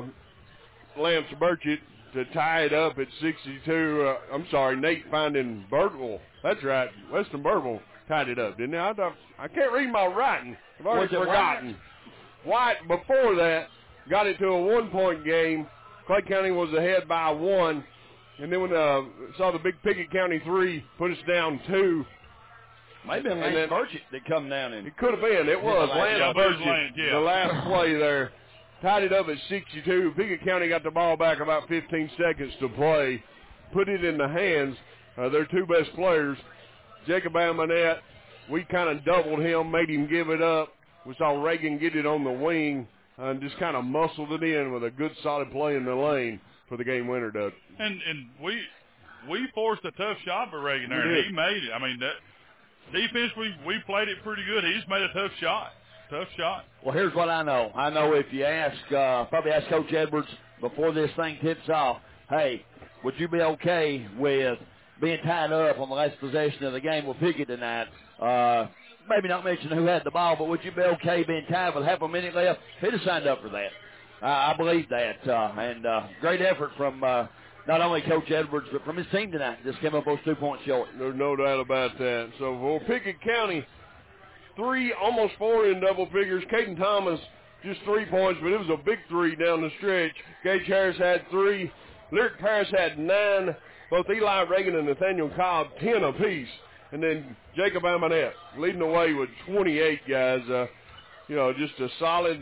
Lance Burchett to tie it up at sixty-two. Uh, I'm sorry, Nate finding Burtle. That's right, Weston Burtle tied it up, didn't he? I, I can't read my writing. I've already forgotten. White? White, before that, got it to a one-point game. Clay County was ahead by one. And then when uh, saw the big Pickett County three put us down two, Maybe Lance then, Burchett that come down and it could have been. It was yeah, Lance yeah, Burchett. Lance, yeah. The last play there. Tied it up at sixty-two. Pickett County got the ball back about fifteen seconds to play. Put it in the hands of their two best players. Jacob Amonette, we kind of doubled him, made him give it up. We saw Reagan get it on the wing and just kind of muscled it in with a good solid play in the lane for the game winner, Doug. And and we we forced a tough shot for Reagan there, and he made it. I mean, that defense, we, we played it pretty good. He's made a tough shot. Tough shot. Well, here's what I know. I know if you ask, uh, probably ask Coach Edwards before this thing tips off, hey, would you be okay with being tied up on the last possession of the game with Pickett tonight? Uh, maybe not mention who had the ball, but would you be okay being tied with half a minute left? He'd have signed up for that. Uh, I believe that. Uh, and uh, great effort from uh, not only Coach Edwards, but from his team tonight. Just came up those two points short. There's no doubt about that. So for Pickett County, three, almost four in double figures. Caden Thomas, just three points, but it was a big three down the stretch. Gage Harris had three. Lyric Paris had nine. Both Eli Reagan and Nathaniel Cobb, ten apiece. And then Jacob Amonette leading the way with twenty-eight guys. Uh, you know, just a solid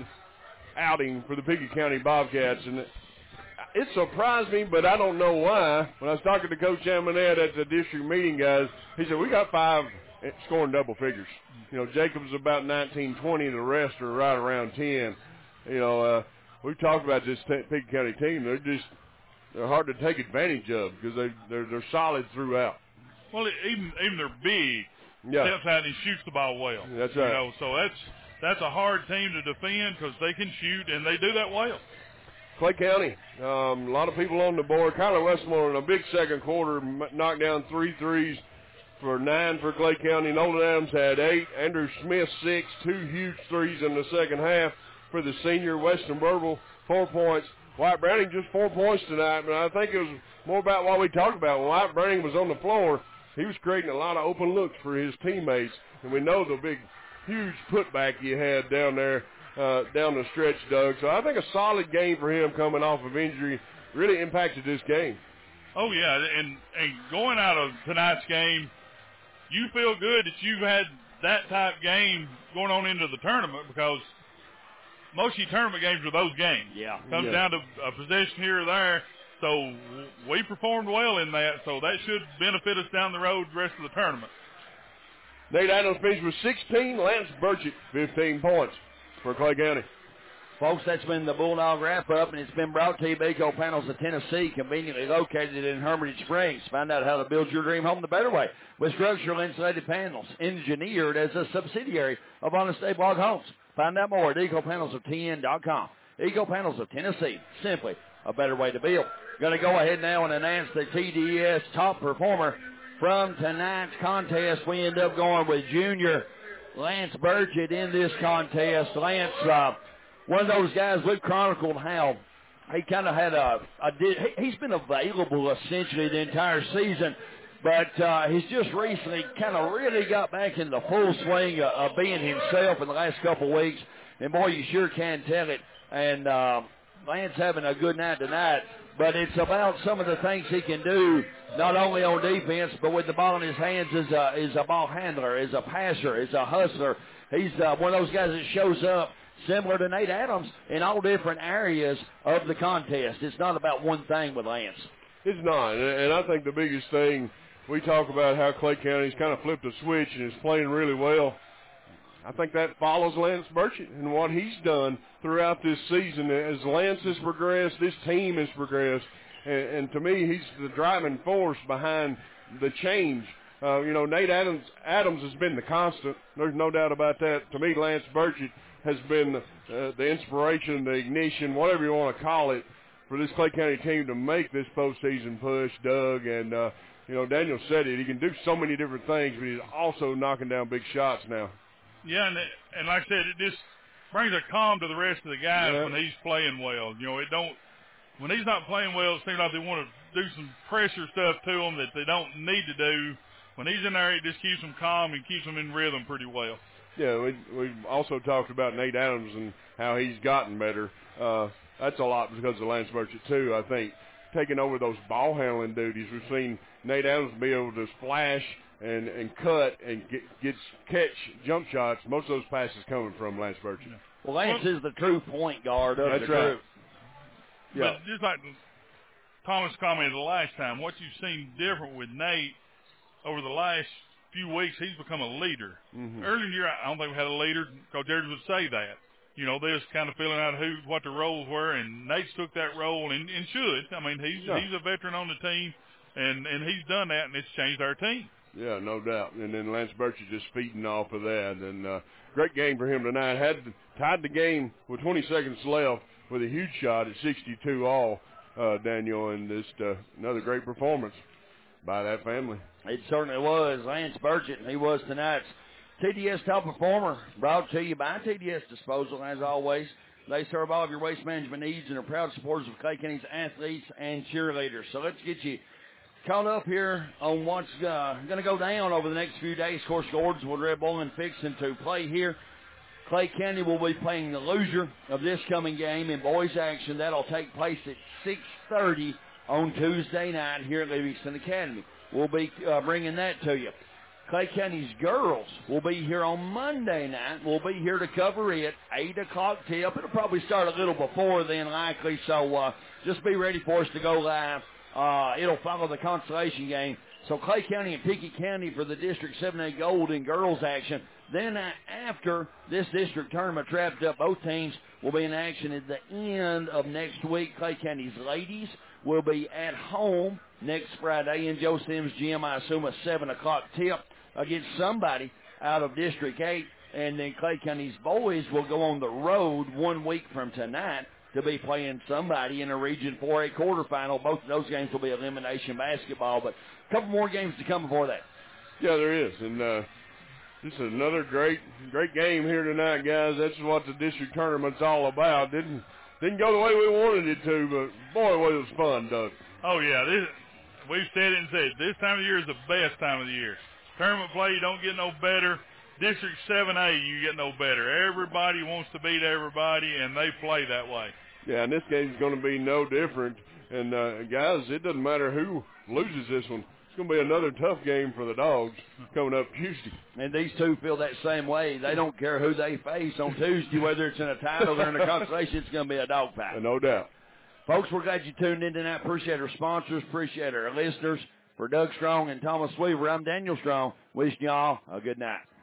outing for the Pickett County Bobcats. And it, it surprised me, but I don't know why. When I was talking to Coach Amonette at the district meeting, guys, he said, we got five scoring double figures. You know, Jacob's about nineteen, twenty, and the rest are right around ten. You know, uh, we've talked about this t- Pickett County team. They're just they're hard to take advantage of because they they're they're solid throughout. Well, even even they're big. Yeah. Steps out and shoots the ball well. That's right. You know, so that's that's a hard team to defend because they can shoot and they do that well. Clay County, um, a lot of people on the board. Kyler Westmore in a big second quarter knocked down three threes. For nine for Clay County. Nolan Adams had eight. Andrew Smith, six. Two huge threes in the second half for the senior. Weston Burble, four points. White Browning, just four points tonight. But I think it was more about what we talked about. When White Browning was on the floor, he was creating a lot of open looks for his teammates. And we know the big, huge putback he had down there, uh, down the stretch, Doug. So I think a solid game for him coming off of injury really impacted this game. Oh, yeah, and, and going out of tonight's game, you feel good that you've had that type game going on into the tournament because most of your tournament games are those games. Yeah. Comes yeah. down to a possession here or there. So we performed well in that, so that should benefit us down the road the rest of the tournament. Nate Adams finished with sixteen. Lance Burchett, fifteen points for Clay County. Folks, that's been the Bulldog Wrap-Up, and it's been brought to you by Eco Panels of Tennessee, conveniently located in Hermitage Springs. Find out how to build your dream home the better way with structural insulated panels, engineered as a subsidiary of Honest Day Blog Homes. Find out more at eco panels of t n dot com. Eco Panels of Tennessee, simply a better way to build. Going to go ahead now and announce the T D S top performer from tonight's contest. We end up going with junior Lance Burchett in this contest. Lance, uh, one of those guys we've chronicled how he kind of had a, a – he's been available essentially the entire season, but uh, he's just recently kind of really got back in the full swing of, of being himself in the last couple of weeks. And, boy, you sure can tell it. And uh, Lance having a good night tonight. But it's about some of the things he can do, not only on defense, but with the ball in his hands as a, as a ball handler, as a passer, as a hustler. He's uh, one of those guys that shows up similar to Nate Adams in all different areas of the contest. It's not about one thing with Lance. It's not, and I think the biggest thing, we talk about how Clay County's kind of flipped a switch and is playing really well. I think that follows Lance Burchett and what he's done throughout this season. As Lance has progressed, this team has progressed, and, and to me, he's the driving force behind the change. Uh, you know, Nate Adams, Adams has been the constant. There's no doubt about that. To me, Lance Burchett has been uh, the inspiration, the ignition, whatever you want to call it, for this Clay County team to make this postseason push, Doug. And, uh, you know, Daniel said it. He can do so many different things, but he's also knocking down big shots now. Yeah, and, and like I said, it just brings a calm to the rest of the guys yeah. when he's playing well. You know, it don't when he's not playing well, it seems like they want to do some pressure stuff to him that they don't need to do. When he's in there, it just keeps them calm and keeps them in rhythm pretty well. Yeah, we we also talked about Nate Adams and how he's gotten better. Uh, that's a lot because of Lance Burchett, too, I think. Taking over those ball handling duties, we've seen Nate Adams be able to splash and, and cut and get, gets catch jump shots, most of those passes coming from Lance Burchett. Well, Lance is the true point guard of That's the right. group. But Yeah. just like Thomas commented the last time, what you've seen different with Nate over the last few weeks, he's become a leader. Mm-hmm. Early in the year, I don't think we had a leader. Coach Edwards would say that. You know, they was kind of filling out who, what the roles were, and Nate's took that role and, and should. I mean, he's Yeah. he's a veteran on the team, and, and he's done that, and it's changed our team. Yeah, no doubt. And then Lance Burchett just feeding off of that. And uh, great game for him tonight. Had tied the game with twenty seconds left with a huge shot at sixty-two all, uh, Daniel, and just uh, another great performance by that family. It certainly was. Lance Burchett, he was tonight's T D S top performer, brought to you by T D S Disposal, as always. They serve all of your waste management needs and are proud supporters of Clay County's athletes and cheerleaders. So let's get you caught up here on what's uh, going to go down over the next few days. Of course, Gordonsville Red Bull and fixing to play here. Clay County will be playing the loser of this coming game in boys action. That'll take place at six thirty on Tuesday night here at Livingston Academy. We'll be uh, bringing that to you. Clay County's girls will be here on Monday night. We'll be here to cover it, eight o'clock tip. It'll probably start a little before then, likely, so uh, just be ready for us to go live. Uh, it'll follow the consolation game. So Clay County and Pickett County for the District seven A Gold in girls action. Then uh, after this district tournament wrapped up, both teams will be in action at the end of next week. Clay County's ladies will be at home next Friday in Joe Sims Gym, I assume a seven o'clock tip against somebody out of District eight. And then Clay County's boys will go on the road one week from tonight to be playing somebody in a Region four A quarterfinal. Both of those games will be elimination basketball, but a couple more games to come before that. Yeah, there is. And uh, this is another great great game here tonight, guys. That's what the district tournament's all about. Didn't didn't go the way we wanted it to, but, boy, it was fun, Doug. Oh, yeah. This, we've said it and said it. This time of year is the best time of the year. Tournament play, you don't get no better. District seven A, you get no better. Everybody wants to beat everybody, and they play that way. Yeah, and this game's going to be no different. And, uh, guys, it doesn't matter who loses this one. It's going to be another tough game for the Dogs coming up Tuesday. And these two feel that same way. They don't care who they face on Tuesday, whether it's in a title or in a consolation. It's going to be a dog fight. No doubt. Folks, we're glad you tuned in tonight. Appreciate our sponsors. Appreciate our listeners. For Doug Strong and Thomas Weaver, I'm Daniel Strong. Wishing y'all a good night.